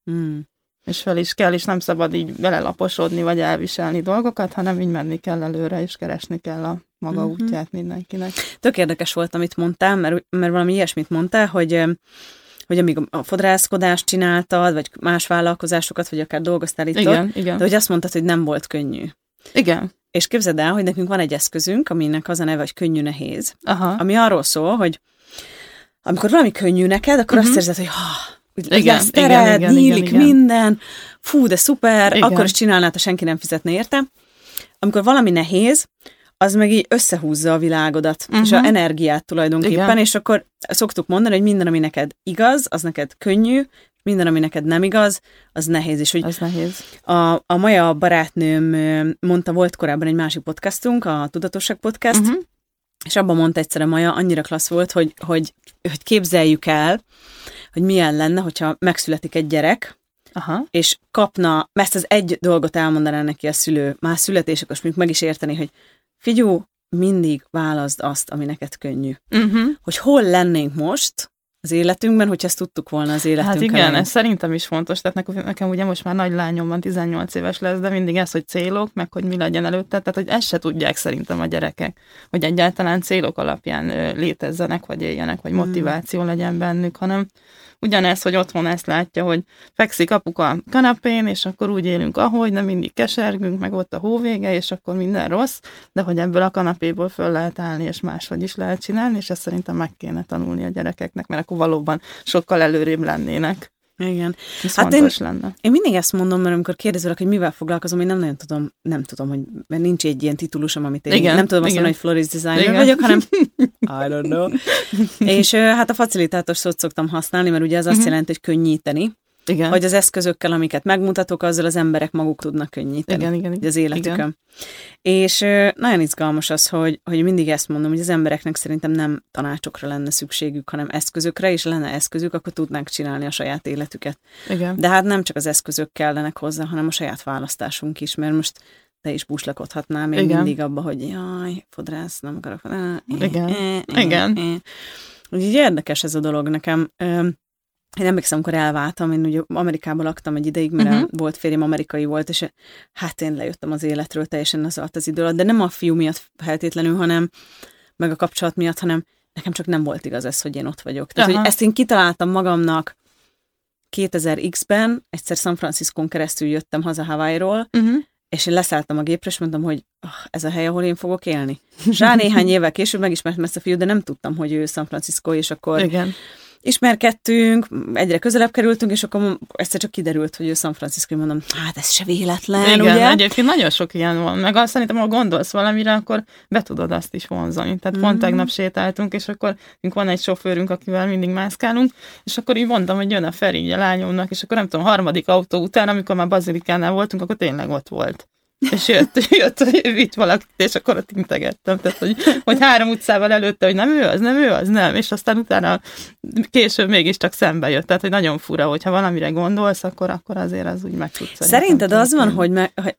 És fel is kell, és nem szabad így belelaposodni, vagy elviselni dolgokat, hanem így menni kell előre, és keresni kell a maga útját mindenkinek. Tök érdekes volt, amit mondtál, mert valami ilyesmit mondtál, hogy amíg a fodrászkodást csináltad, vagy más vállalkozásokat, vagy akár dolgoztál itt, igen. De hogy azt mondtad, hogy nem volt könnyű. Igen. És képzeld el, hogy nekünk van egy eszközünk, aminek az a neve, hogy könnyű nehéz. Ami arról szól, hogy amikor valami könnyű neked, akkor azt érzed, hogy lesz tered, nyílik minden, fú, de szuper, akkor is csinálnád, ha senki nem fizetne érte. Amikor valami nehéz, az meg így összehúzza a világodat, és az energiát tulajdonképpen, és akkor szoktuk mondani, hogy minden, ami neked igaz, az neked könnyű, minden, ami neked nem igaz, az nehéz is. Az nehéz. A Maja barátnőm mondta, volt korábban egy másik podcastunk, a Tudatosság Podcast, és abban mondta egyszer a Maja, annyira klassz volt, hogy képzeljük el, hogy milyen lenne, hogyha megszületik egy gyerek, és kapna, ezt az egy dolgot elmondaná neki a szülő, már születésekor, és meg is érteni, hogy figyú, mindig válaszd azt, ami neked könnyű. Hogy hol lennénk most az életünkben, hogyha ezt tudtuk volna az életünkben. Hát igen, ez szerintem is fontos. Tehát nekem ugye most már nagy lányom van, 18 éves lesz, de mindig ez, hogy célok, meg hogy mi legyen előtte. Tehát, hogy ezt se tudják szerintem a gyerekek, hogy egyáltalán célok alapján létezzenek, vagy éljenek, vagy motiváció legyen bennük, hanem ugyanez, hogy otthon ezt látja, hogy fekszik apuka a kanapén, és akkor úgy élünk, ahogy, nem mindig kesergünk, meg ott a hóvége, és akkor minden rossz, de hogy ebből a kanapéból föl lehet állni, és máshogy is lehet csinálni, és ezt szerintem meg kéne tanulni a gyerekeknek, mert akkor valóban sokkal előrébb lennének. Igen. Ez fontos lenne. Én mindig ezt mondom, mert amikor kérdezőlek, hogy mivel foglalkozom, én nem tudom, hogy mert nincs egy ilyen titulusom, amit én nem tudom azt mondani, hogy florist designer vagyok, hanem I don't know. És hát a facilitátor szót szoktam használni, mert ugye ez azt jelenti, hogy könnyíteni. Igen. Hogy az eszközökkel, amiket megmutatok, azzal az emberek maguk tudnak könnyíteni igen. az életükön. Igen. És nagyon izgalmas az, hogy mindig ezt mondom, hogy az embereknek szerintem nem tanácsokra lenne szükségük, hanem eszközökre, és lenne eszközük, akkor tudnánk csinálni a saját életüket. Igen. De hát nem csak az eszközök kellenek hozzá, hanem a saját választásunk is, mert most te is buslakodhatnál még mindig abba, hogy jaj, fodrász, nem akarok. Igen. Úgyhogy érdekes ez a dolog nekem. Én emlékszem, amikor elváltam, én ugye Amerikában laktam egy ideig, mert volt férjem amerikai volt, és hát én lejöttem az életről teljesen az alatt az idő alatt, de nem a fiú miatt feltétlenül, hanem meg a kapcsolat miatt, hanem nekem csak nem volt igaz ez, hogy én ott vagyok. Tehát, hogy ezt én kitaláltam magamnak 2000X-ben, egyszer San Franciscón keresztül jöttem haza Hawaii-ról, és én leszálltam a gépre, és mondtam, hogy ez a hely, ahol én fogok élni. És rá néhány évvel később megismertem ezt a fiút, de nem tudtam, hogy ő San Francisco, és akkor ismerkedtünk, egyre közelebb kerültünk, és akkor egyszer csak kiderült, hogy ő San Francisco, mondom, hát ez se véletlen, igen, ugye? Egyébként nagyon sok ilyen van, meg azt szerintem, ha gondolsz valamire, akkor be tudod azt is vonzani. Tehát pont tegnap sétáltunk, és akkor van egy sofőrünk, akivel mindig mászkálunk, és akkor így mondtam, hogy jön a Feri, a lányomnak, és akkor nem tudom, harmadik autó után, amikor már Bazilikánál voltunk, akkor tényleg ott volt. És jött, hogy vitt valakit, és akkor ott integettem. Tehát, hogy 3 utcával előtte, hogy nem ő az, és aztán utána később mégiscsak szembe jött. Tehát, hogy nagyon fura, hogyha valamire gondolsz, akkor azért az úgy meg tudsz. Szerinted az van, hogy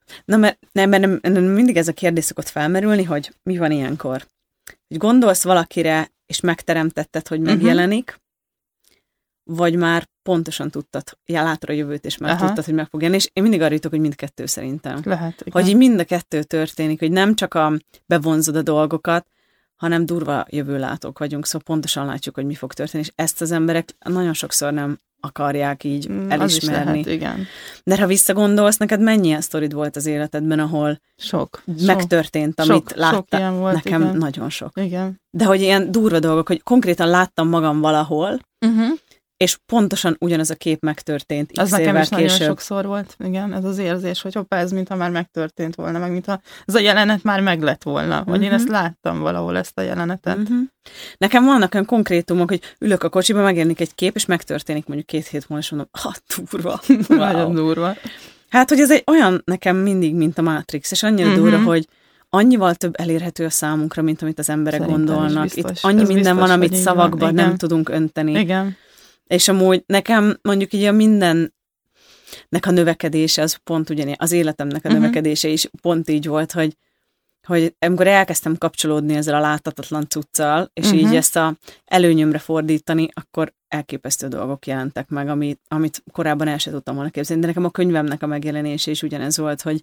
mert mindig ez a kérdés szokott felmerülni, hogy mi van ilyenkor? Hogy gondolsz valakire, és megteremtetted, hogy megjelenik, vagy már pontosan tudtad, látod a jövőt, és már tudtad, hogy meg fog jelenni, és én mindig arra jutok, hogy mindkettő szerintem. Lehet, igen. Hogy így mind a kettő történik, hogy nem csak bevonzod a dolgokat, hanem durva jövőlátók vagyunk, szóval pontosan látjuk, hogy mi fog történni, és ezt az emberek nagyon sokszor nem akarják így elismerni. Az is lehet, igen. De ha visszagondolsz, neked mennyi ilyen sztorid volt az életedben, ahol megtörtént, amit láttál? Sok volt, nekem igen. nagyon sok. Igen. De hogy ilyen durva dolgok, hogy konkrétan láttam magam valahol, és pontosan ugyanaz a kép megtörtént az nekem is nagyon sokszor volt, igen, ez az érzés, hogy hoppá, ez mintha már megtörtént volna, meg mintha ez a jelenet már meglett volna, vagy én ezt láttam valahol, ezt a jelenetet. Nekem vannak olyan konkrétumok, hogy ülök a kocsiba, megjelenik egy kép, és megtörténik mondjuk 2 hét múlva, és mondom, durva. Nagyon durva. Hát, hogy ez egy olyan nekem mindig, mint a Matrix, és annyira durva, hogy annyival több elérhető a számunkra, mint amit az emberek gondolnak. Itt annyi minden van, amit szavakban nem tudunk önteni. Igen. És amúgy nekem mondjuk így a mindennek a növekedése, az pont ugyanilyen, az életemnek a növekedése is pont így volt, hogy amikor elkezdtem kapcsolódni ezzel a láthatatlan cuccal, és így ezt a előnyömre fordítani, akkor elképesztő dolgok jelentek meg, amit korábban el sem tudtam volna képzelni. De nekem a könyvemnek a megjelenése is ugyanez volt, hogy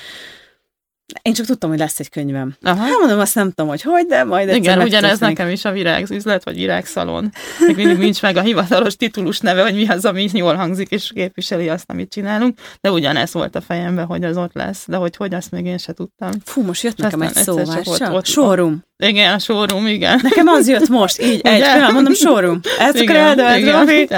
én csak tudtam, hogy lesz egy könyvem. Hát mondom, azt nem tudom, hogy, de majd egyszer igen, ugyanez nekem is a virágüzlet, vagy virágszalon. Még mindig nincs meg a hivatalos titulus neve, hogy mi az, ami jól hangzik, és képviseli azt, amit csinálunk, de ugyanez volt a fejemben, hogy az ott lesz, de hogy azt még én se tudtam. Fú, most jött nekem egy szóvás. Showroom. Igen, a showroom, igen. Nekem az jött most, így mondom, showroom. Ezt akkor eldölt,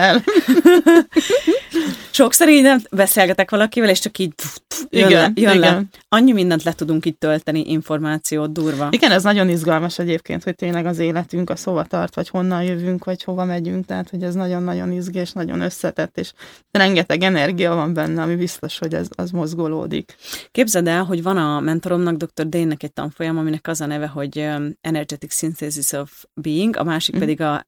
sokszor így nem beszélgetek valakivel, és csak így jön le. Annyi mindent le tudunk így tölteni, információt, durva. Igen, ez nagyon izgalmas egyébként, hogy tényleg az életünk az hova tart, vagy honnan jövünk, vagy hova megyünk, tehát hogy ez nagyon-nagyon izgés, nagyon összetett, és rengeteg energia van benne, ami biztos, hogy az mozgolódik. Képzeld el, hogy van a mentoromnak, Dr. Dane-nek egy tanfolyam, aminek az a neve, hogy Energetic Synthesis of Being, a másik pedig a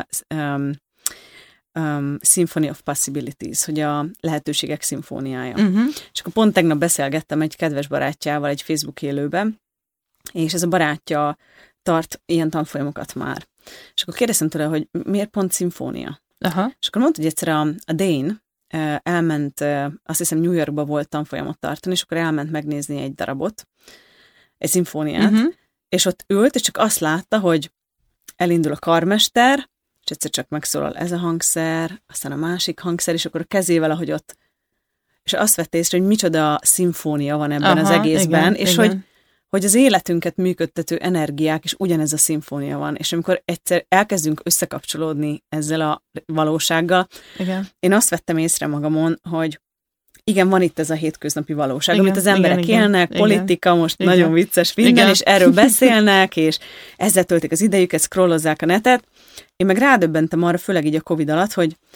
Symphony of Possibilities, hogy a lehetőségek szimfóniája. És akkor pont tegnap beszélgettem egy kedves barátjával egy Facebook élőben, és ez a barátja tart ilyen tanfolyamokat már. És akkor kérdeztem tőle, hogy miért pont szimfónia? És akkor mondta, hogy egyszer a Dane elment, azt hiszem New Yorkba volt tanfolyamot tartani, és akkor elment megnézni egy darabot, egy szimfóniát, és ott ült, és csak azt látta, hogy elindul a karmester, és egyszer csak megszólal ez a hangszer, aztán a másik hangszer, és akkor a kezével, ahogy ott, és azt vette észre, hogy micsoda szimfónia van ebben az egészben, és hogy az életünket működtető energiák, és ugyanez a szimfónia van, és amikor egyszer elkezdünk összekapcsolódni ezzel a valósággal, én azt vettem észre magamon, hogy igen, van itt ez a hétköznapi valóság, amit az emberek élnek, politika, most nagyon vicces minden, és erről beszélnek, és ezzel töltik az idejüket, scrollozzák a netet. Én meg rádöbbentem arra, főleg így a Covid alatt, hogy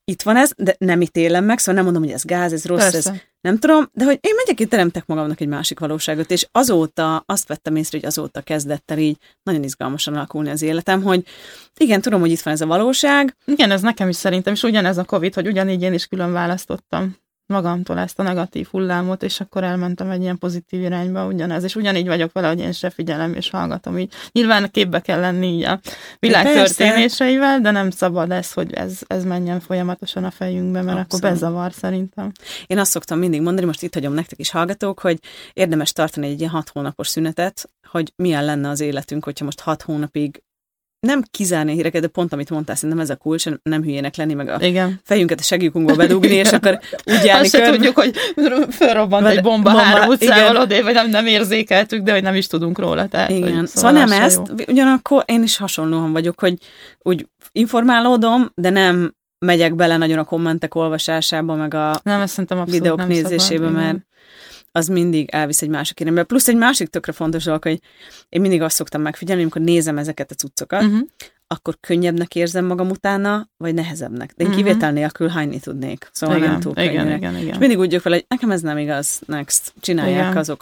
itt van ez, de nem ítélem meg, szóval nem mondom, hogy ez gáz, ez rossz, Persze. ez nem tudom, de hogy én megyek, itt teremtek magamnak egy másik valóságot, és azóta azt vettem észre, hogy azóta kezdett el így nagyon izgalmasan alakulni az életem, hogy igen, tudom, hogy itt van ez a valóság. Igen, ez nekem is szerintem, és ugyanez a Covid, hogy ugyanígy én is külön választottam magamtól ezt a negatív hullámot, és akkor elmentem egy ilyen pozitív irányba ugyanez, és ugyanígy vagyok vele, hogy én se figyelem és hallgatom így. Nyilván képbe kell lenni így a világ történéseivel, de nem szabad ez, hogy ez menjen folyamatosan a fejünkbe, mert abszolút. akkor bezavar szerintem. Én azt szoktam mindig mondani, most itt hagyom nektek is hallgatók, hogy érdemes tartani egy ilyen 6 hónapos szünetet, hogy milyen lenne az életünk, hogyha most 6 hónapig nem kizárni a híreket, de pont amit mondtál, szerintem ez a kulcs, nem hülyének lenni, meg a fejünket a segjunkba bedugni, és akkor úgy járni azt se tudjuk, hogy fölrobbant egy bomba 3 utcával odébb, vagy nem érzékeltük, de hogy nem is tudunk róla. Tehát, igen, szóval nem ezt, ugyanakkor én is hasonlóan vagyok, hogy úgy informálódom, de nem megyek bele nagyon a kommentek olvasásába, meg a videók nézésébe, mert az mindig elvisz egy másik irányba. Plusz egy másik tökre fontos dolog, hogy én mindig azt szoktam megfigyelni, amikor nézem ezeket a cuccokat, akkor könnyebbnek érzem magam utána, vagy nehezebbnek. De én kivétel nélkül hányni tudnék. Szóval nem túl könnyűnek. Igen. És mindig úgy vagyok vele, hogy nekem ez nem igaz, next. Csinálják azok,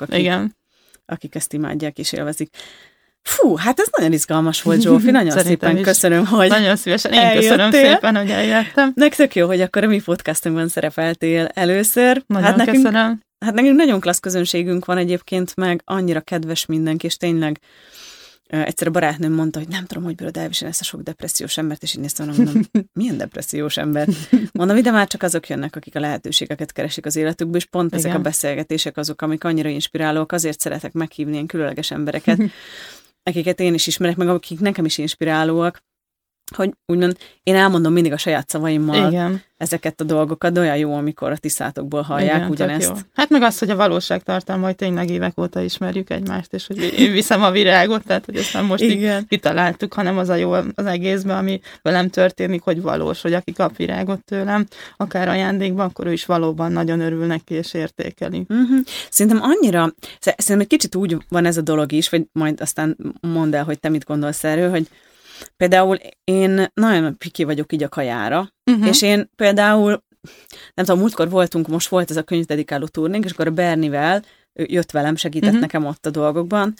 akik ezt imádják és élvezik. Fú, hát ez nagyon izgalmas volt, Zsófi, nagyon szépen köszönöm, hogy nagyon szívesen, én köszönöm szépen, hogy eljöttem. Nektek jó, hogy akkor a mi podcastunkban szerepeltél először. Nagyon köszönöm. Hát nekünk nagyon klassz közönségünk van egyébként, meg annyira kedves mindenki, és tényleg egyszer a barátnőm mondta, hogy nem tudom, hogy bírod elviselni ezt a sok depressziós embert, és így néztem, mondom, milyen depressziós ember? Mondom, ide már csak azok jönnek, akik a lehetőségeket keresik az életükből, és pont ezek a beszélgetések azok, amik annyira inspirálók, azért szeretek meghívni ilyen különleges embereket, akiket én is ismerek, meg akik nekem is inspirálóak, hogy úgymond én elmondom mindig a saját szavaimmal ezeket a dolgokat, de olyan jó, amikor a tisztátokból hallják ugyanezt. Jó. Hát meg az, hogy a valóságtartalma, hogy tényleg évek óta ismerjük egymást, és hogy én viszem a virágot, tehát hogy ezt nem most így kitaláltuk, hanem az a jó az egészben, ami velem történik, hogy valós, hogy aki kap virágot tőlem, akár ajándékban, akkor ő is valóban nagyon örül neki és értékeli. Szerintem annyira, szerintem egy kicsit úgy van ez a dolog is, vagy majd aztán mondd el, hogy te mit gondolsz erről, hogy például én nagyon piki vagyok így a kajára, és én például, nem tudom, múltkor most volt ez a könyvdedikáló turnénk, és akkor a Bernivel jött velem, segített nekem ott a dolgokban,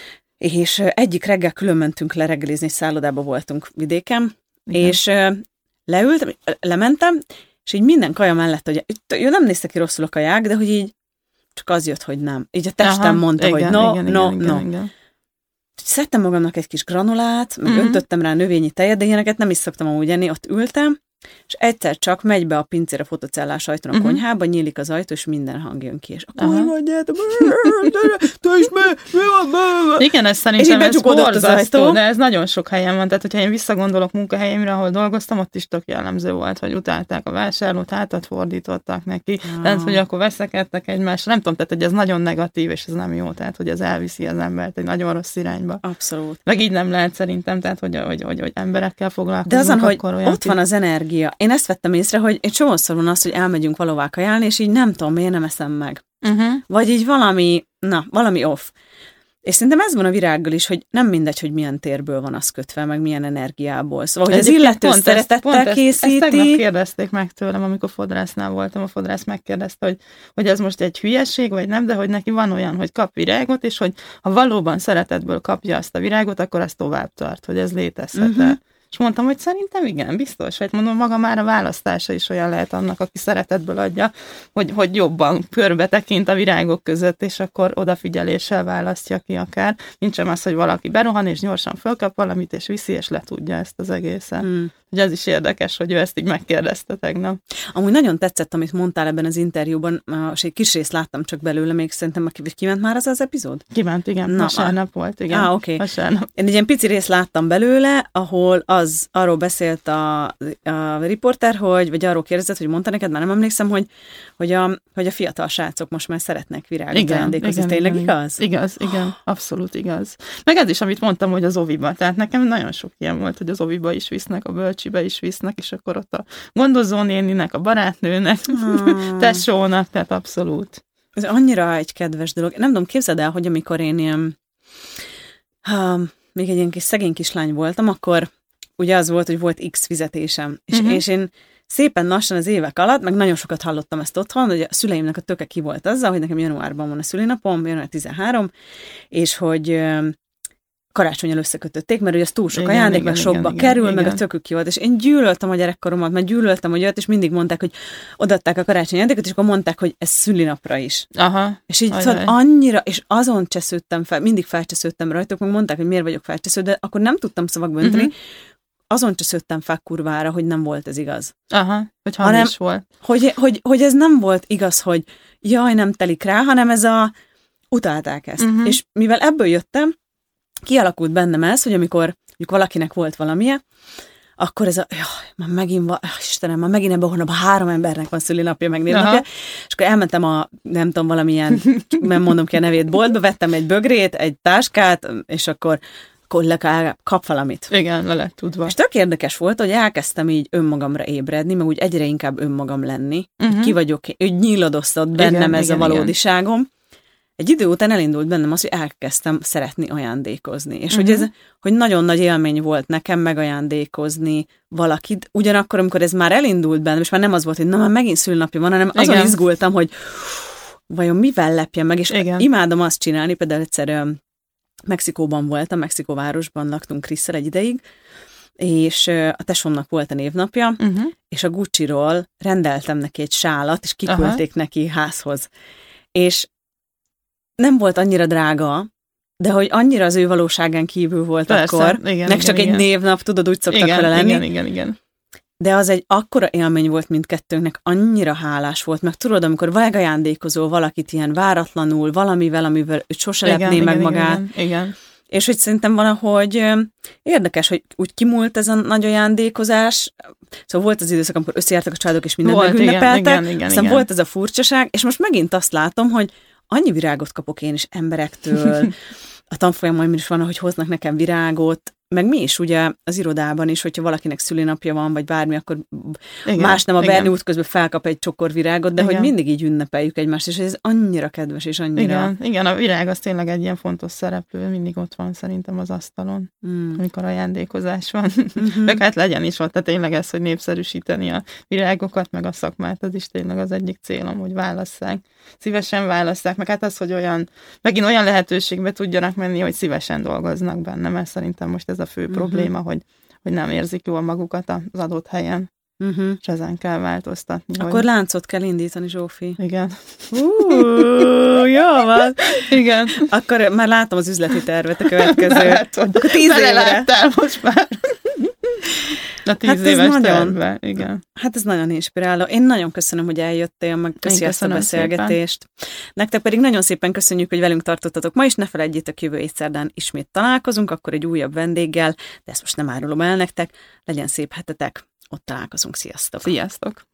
és egyik reggel külön mentünk lereggelizni, szállodába voltunk vidéken, és lementem, és így minden kaja mellett, hogy nem néztek ki rosszul a kaják, de hogy így csak az jött, hogy nem. Így a testem mondta, hogy no. Szedtem magamnak egy kis granulát, meg öntöttem rá növényi tejet, de ilyeneket nem is szoktam amúgy enni, ott ültem, és egyszer csak megy be a pincér fotocellás ajtón a konyhába, nyílik az ajtó, és minden hang jön ki, és akkor mondjátok, te is mi van? Igen, ez szerintem ez borzasztó, de ez nagyon sok helyen van, tehát hogyha én visszagondolok munkahelyeimre, ahol dolgoztam, ott is tök jellemző volt, hogy utálták a vásárlót, hátat fordítottak neki, tehát hogy akkor veszekedtek egymásra, nem tudom, tehát hogy ez nagyon negatív, és ez nem jó, tehát hogy ez elviszi az embert egy nagyon rossz irányba. Abszolút. Meg így nem lehet szerintem, tehát hogy emberekkel foglalkozunk. De azon, hogy ott van az energia. Én ezt vettem észre, hogy egy csomószor van az, hogy elmegyünk valahová kajálni, és így nem tudom, miért nem eszem meg. Vagy így valami off. És szerintem ez van a virággal is, hogy nem mindegy, hogy milyen térből van az kötve, meg milyen energiából. Szóval, hogy az illető szeretettel készíti. Ezt tegnap kérdezték meg tőlem, amikor fodrásznál voltam, a fodrász megkérdezte, hogy ez most egy hülyeség, vagy nem, de hogy neki van olyan, hogy kap virágot, és hogy ha valóban szeretetből kapja azt a virágot, akkor az tovább tart, hogy ez létezhet. És mondtam, hogy szerintem igen, biztos. Hát mondom, maga már a választása is olyan lehet annak, aki szeretetből adja, hogy jobban körbe tekint a virágok között, és akkor odafigyeléssel választja ki akár. Nincs az, hogy valaki berohan, és gyorsan fölkap valamit, és viszi, és letudja ezt az egészet. Hogy ez is érdekes, hogy ő ezt így megkérdezte tegnap. Amúgy nagyon tetszett, amit mondtál ebben az interjúban, és egy kis részt láttam csak belőle, még szerintem kiment már az epizód? Kiment, igen. Vasárnap volt, igen. Oké. Vasárnap. Én egy ilyen pici részt láttam belőle, ahol arról beszélt a riporter, vagy arról kérdezett, hogy mondta neked, már nem emlékszem, hogy a fiatal srácok most már szeretnek virágot ajándékozni. Ez tényleg igaz? Igaz, igen. Abszolút igaz. Meg ez is, amit mondtam, hogy az oviba. Tehát nekem nagyon sok ilyen volt, hogy az oviba is visznek, a bölcsibe is visznek, és akkor ott a gondozó néninek, a barátnőnek, tesónak, tehát abszolút. Ez annyira egy kedves dolog. Nem tudom, képzeld el, hogy amikor én ilyen, még egy ilyen kis szegény kislány voltam, akkor ugye az volt, hogy volt X fizetésem. És én szépen lassan az évek alatt, meg nagyon sokat hallottam ezt otthon, hogy a szüleimnek a töke ki volt azzal, hogy nekem januárban van a szülinapom, január 13, és hogy karácsonnyal összekötötték, mert ugye az túl sok ajándék, meg sokba kerül, meg a tökük ki volt. És én gyűlöltem a gyerekkoromat, mert gyűlöltem, hogy jött, és mindig mondták, hogy odaadták a karácsonyi ajándékot, és akkor mondták, hogy ez szülinapra is. Aha. És így szóval annyira, és azon csesződtem fel, mindig felcsesződtem rajtuk, meg mondták, hogy miért vagyok felcsesződ, de akkor nem tudtam szavakba önteni, azon csesződtem fel kurvára, hogy nem volt ez igaz. Aha, hogy hamis volt. Hogy ez nem volt igaz, hogy jaj, nem telik rá, hanem ez utálták ezt. És mivel ebből jöttem, kialakult bennem ez, hogy amikor valakinek volt valamije, akkor ez már megint Istenem, már megint ebben a hónapban 3 embernek van szülinapja, meg névnapja, és akkor elmentem nem tudom, valamilyen, nem mondom ki a nevét, boltba, vettem egy bögrét, egy táskát, és akkor legalább kap valamit. Igen, le lett tudva. És tök érdekes volt, hogy elkezdtem így önmagamra ébredni, meg úgy egyre inkább önmagam lenni. Ki vagyok, úgy nyílodoztat bennem ez a valódiságom. Igen. Egy idő után elindult bennem az, hogy elkezdtem szeretni ajándékozni. És hogy nagyon nagy élmény volt nekem megajándékozni valakit. Ugyanakkor, amikor ez már elindult bennem, és már nem az volt, hogy na, már megint szülnapja van, hanem azon izgultam, hogy vajon mivel lepjem meg, és imádom azt csinálni. Például egyszer Mexikóban voltam, Mexikóvárosban laktunk Krisszel egy ideig, és a tesómnak volt a névnapja, és a Gucci-ról rendeltem neki egy sálat, és kiküldték neki házhoz. És nem volt annyira drága, de hogy annyira az ő valóságán kívül volt. Persze, akkor. Nek csak egy névnap, tudod, úgy szoktak vele lenni. Igen. De az egy akkora élmény volt mindkettőnknek, annyira hálás volt, meg tudod, amikor megajándékozol valakit ilyen váratlanul, valamivel, amivel ő sose lepné meg magát. Igen. És hogy szerintem valahogy érdekes, hogy úgy kimúlt ez a nagy ajándékozás. Szóval volt az időszak, amikor összejártak a családok, és mindent megünnepeltek. Aztán volt ez a furcsaság, és most megint azt látom, hogy annyi virágot kapok én is emberektől, a tanfolyamon is van, hogy hoznak nekem virágot, meg mi is ugye az irodában is, hogyha valakinek szülinapja van, vagy bármi, akkor más nem a Berni út közben felkap egy csokor virágot, de hogy mindig így ünnepeljük egymást, és ez annyira kedves, és annyira... Igen, a virág az tényleg egy ilyen fontos szereplő, mindig ott van szerintem az asztalon, amikor ajándékozás van. Meg hát legyen is ott, tehát tényleg ez, hogy népszerűsíteni a virágokat, meg a szakmát, az is tényleg az egyik célom, hogy válasszák. Szívesen válasszák, meg hát az, hogy megint olyan lehetőségbe tudjanak menni, hogy szívesen dolgoznak benne, mert szerintem most ez a fő probléma, hogy nem érzik jól magukat az adott helyen, és ezen kell változtatni. Akkor láncot kell indítani, Zsófi. Igen. Jó van. Igen. Akkor már látom az üzleti tervet a következő. Akkor 10 évre. Láttál most már. A 10 éves tervben, igen. Hát ez nagyon inspiráló. Én nagyon köszönöm, hogy eljöttél, meg köszi ezt a beszélgetést. Szépen. Nektek pedig nagyon szépen köszönjük, hogy velünk tartottatok ma is. Ne felejtjétek, jövő hétszerdán ismét találkozunk, akkor egy újabb vendéggel, de ezt most nem árulom el nektek. Legyen szép hetetek, ott találkozunk. Sziasztok! Sziasztok!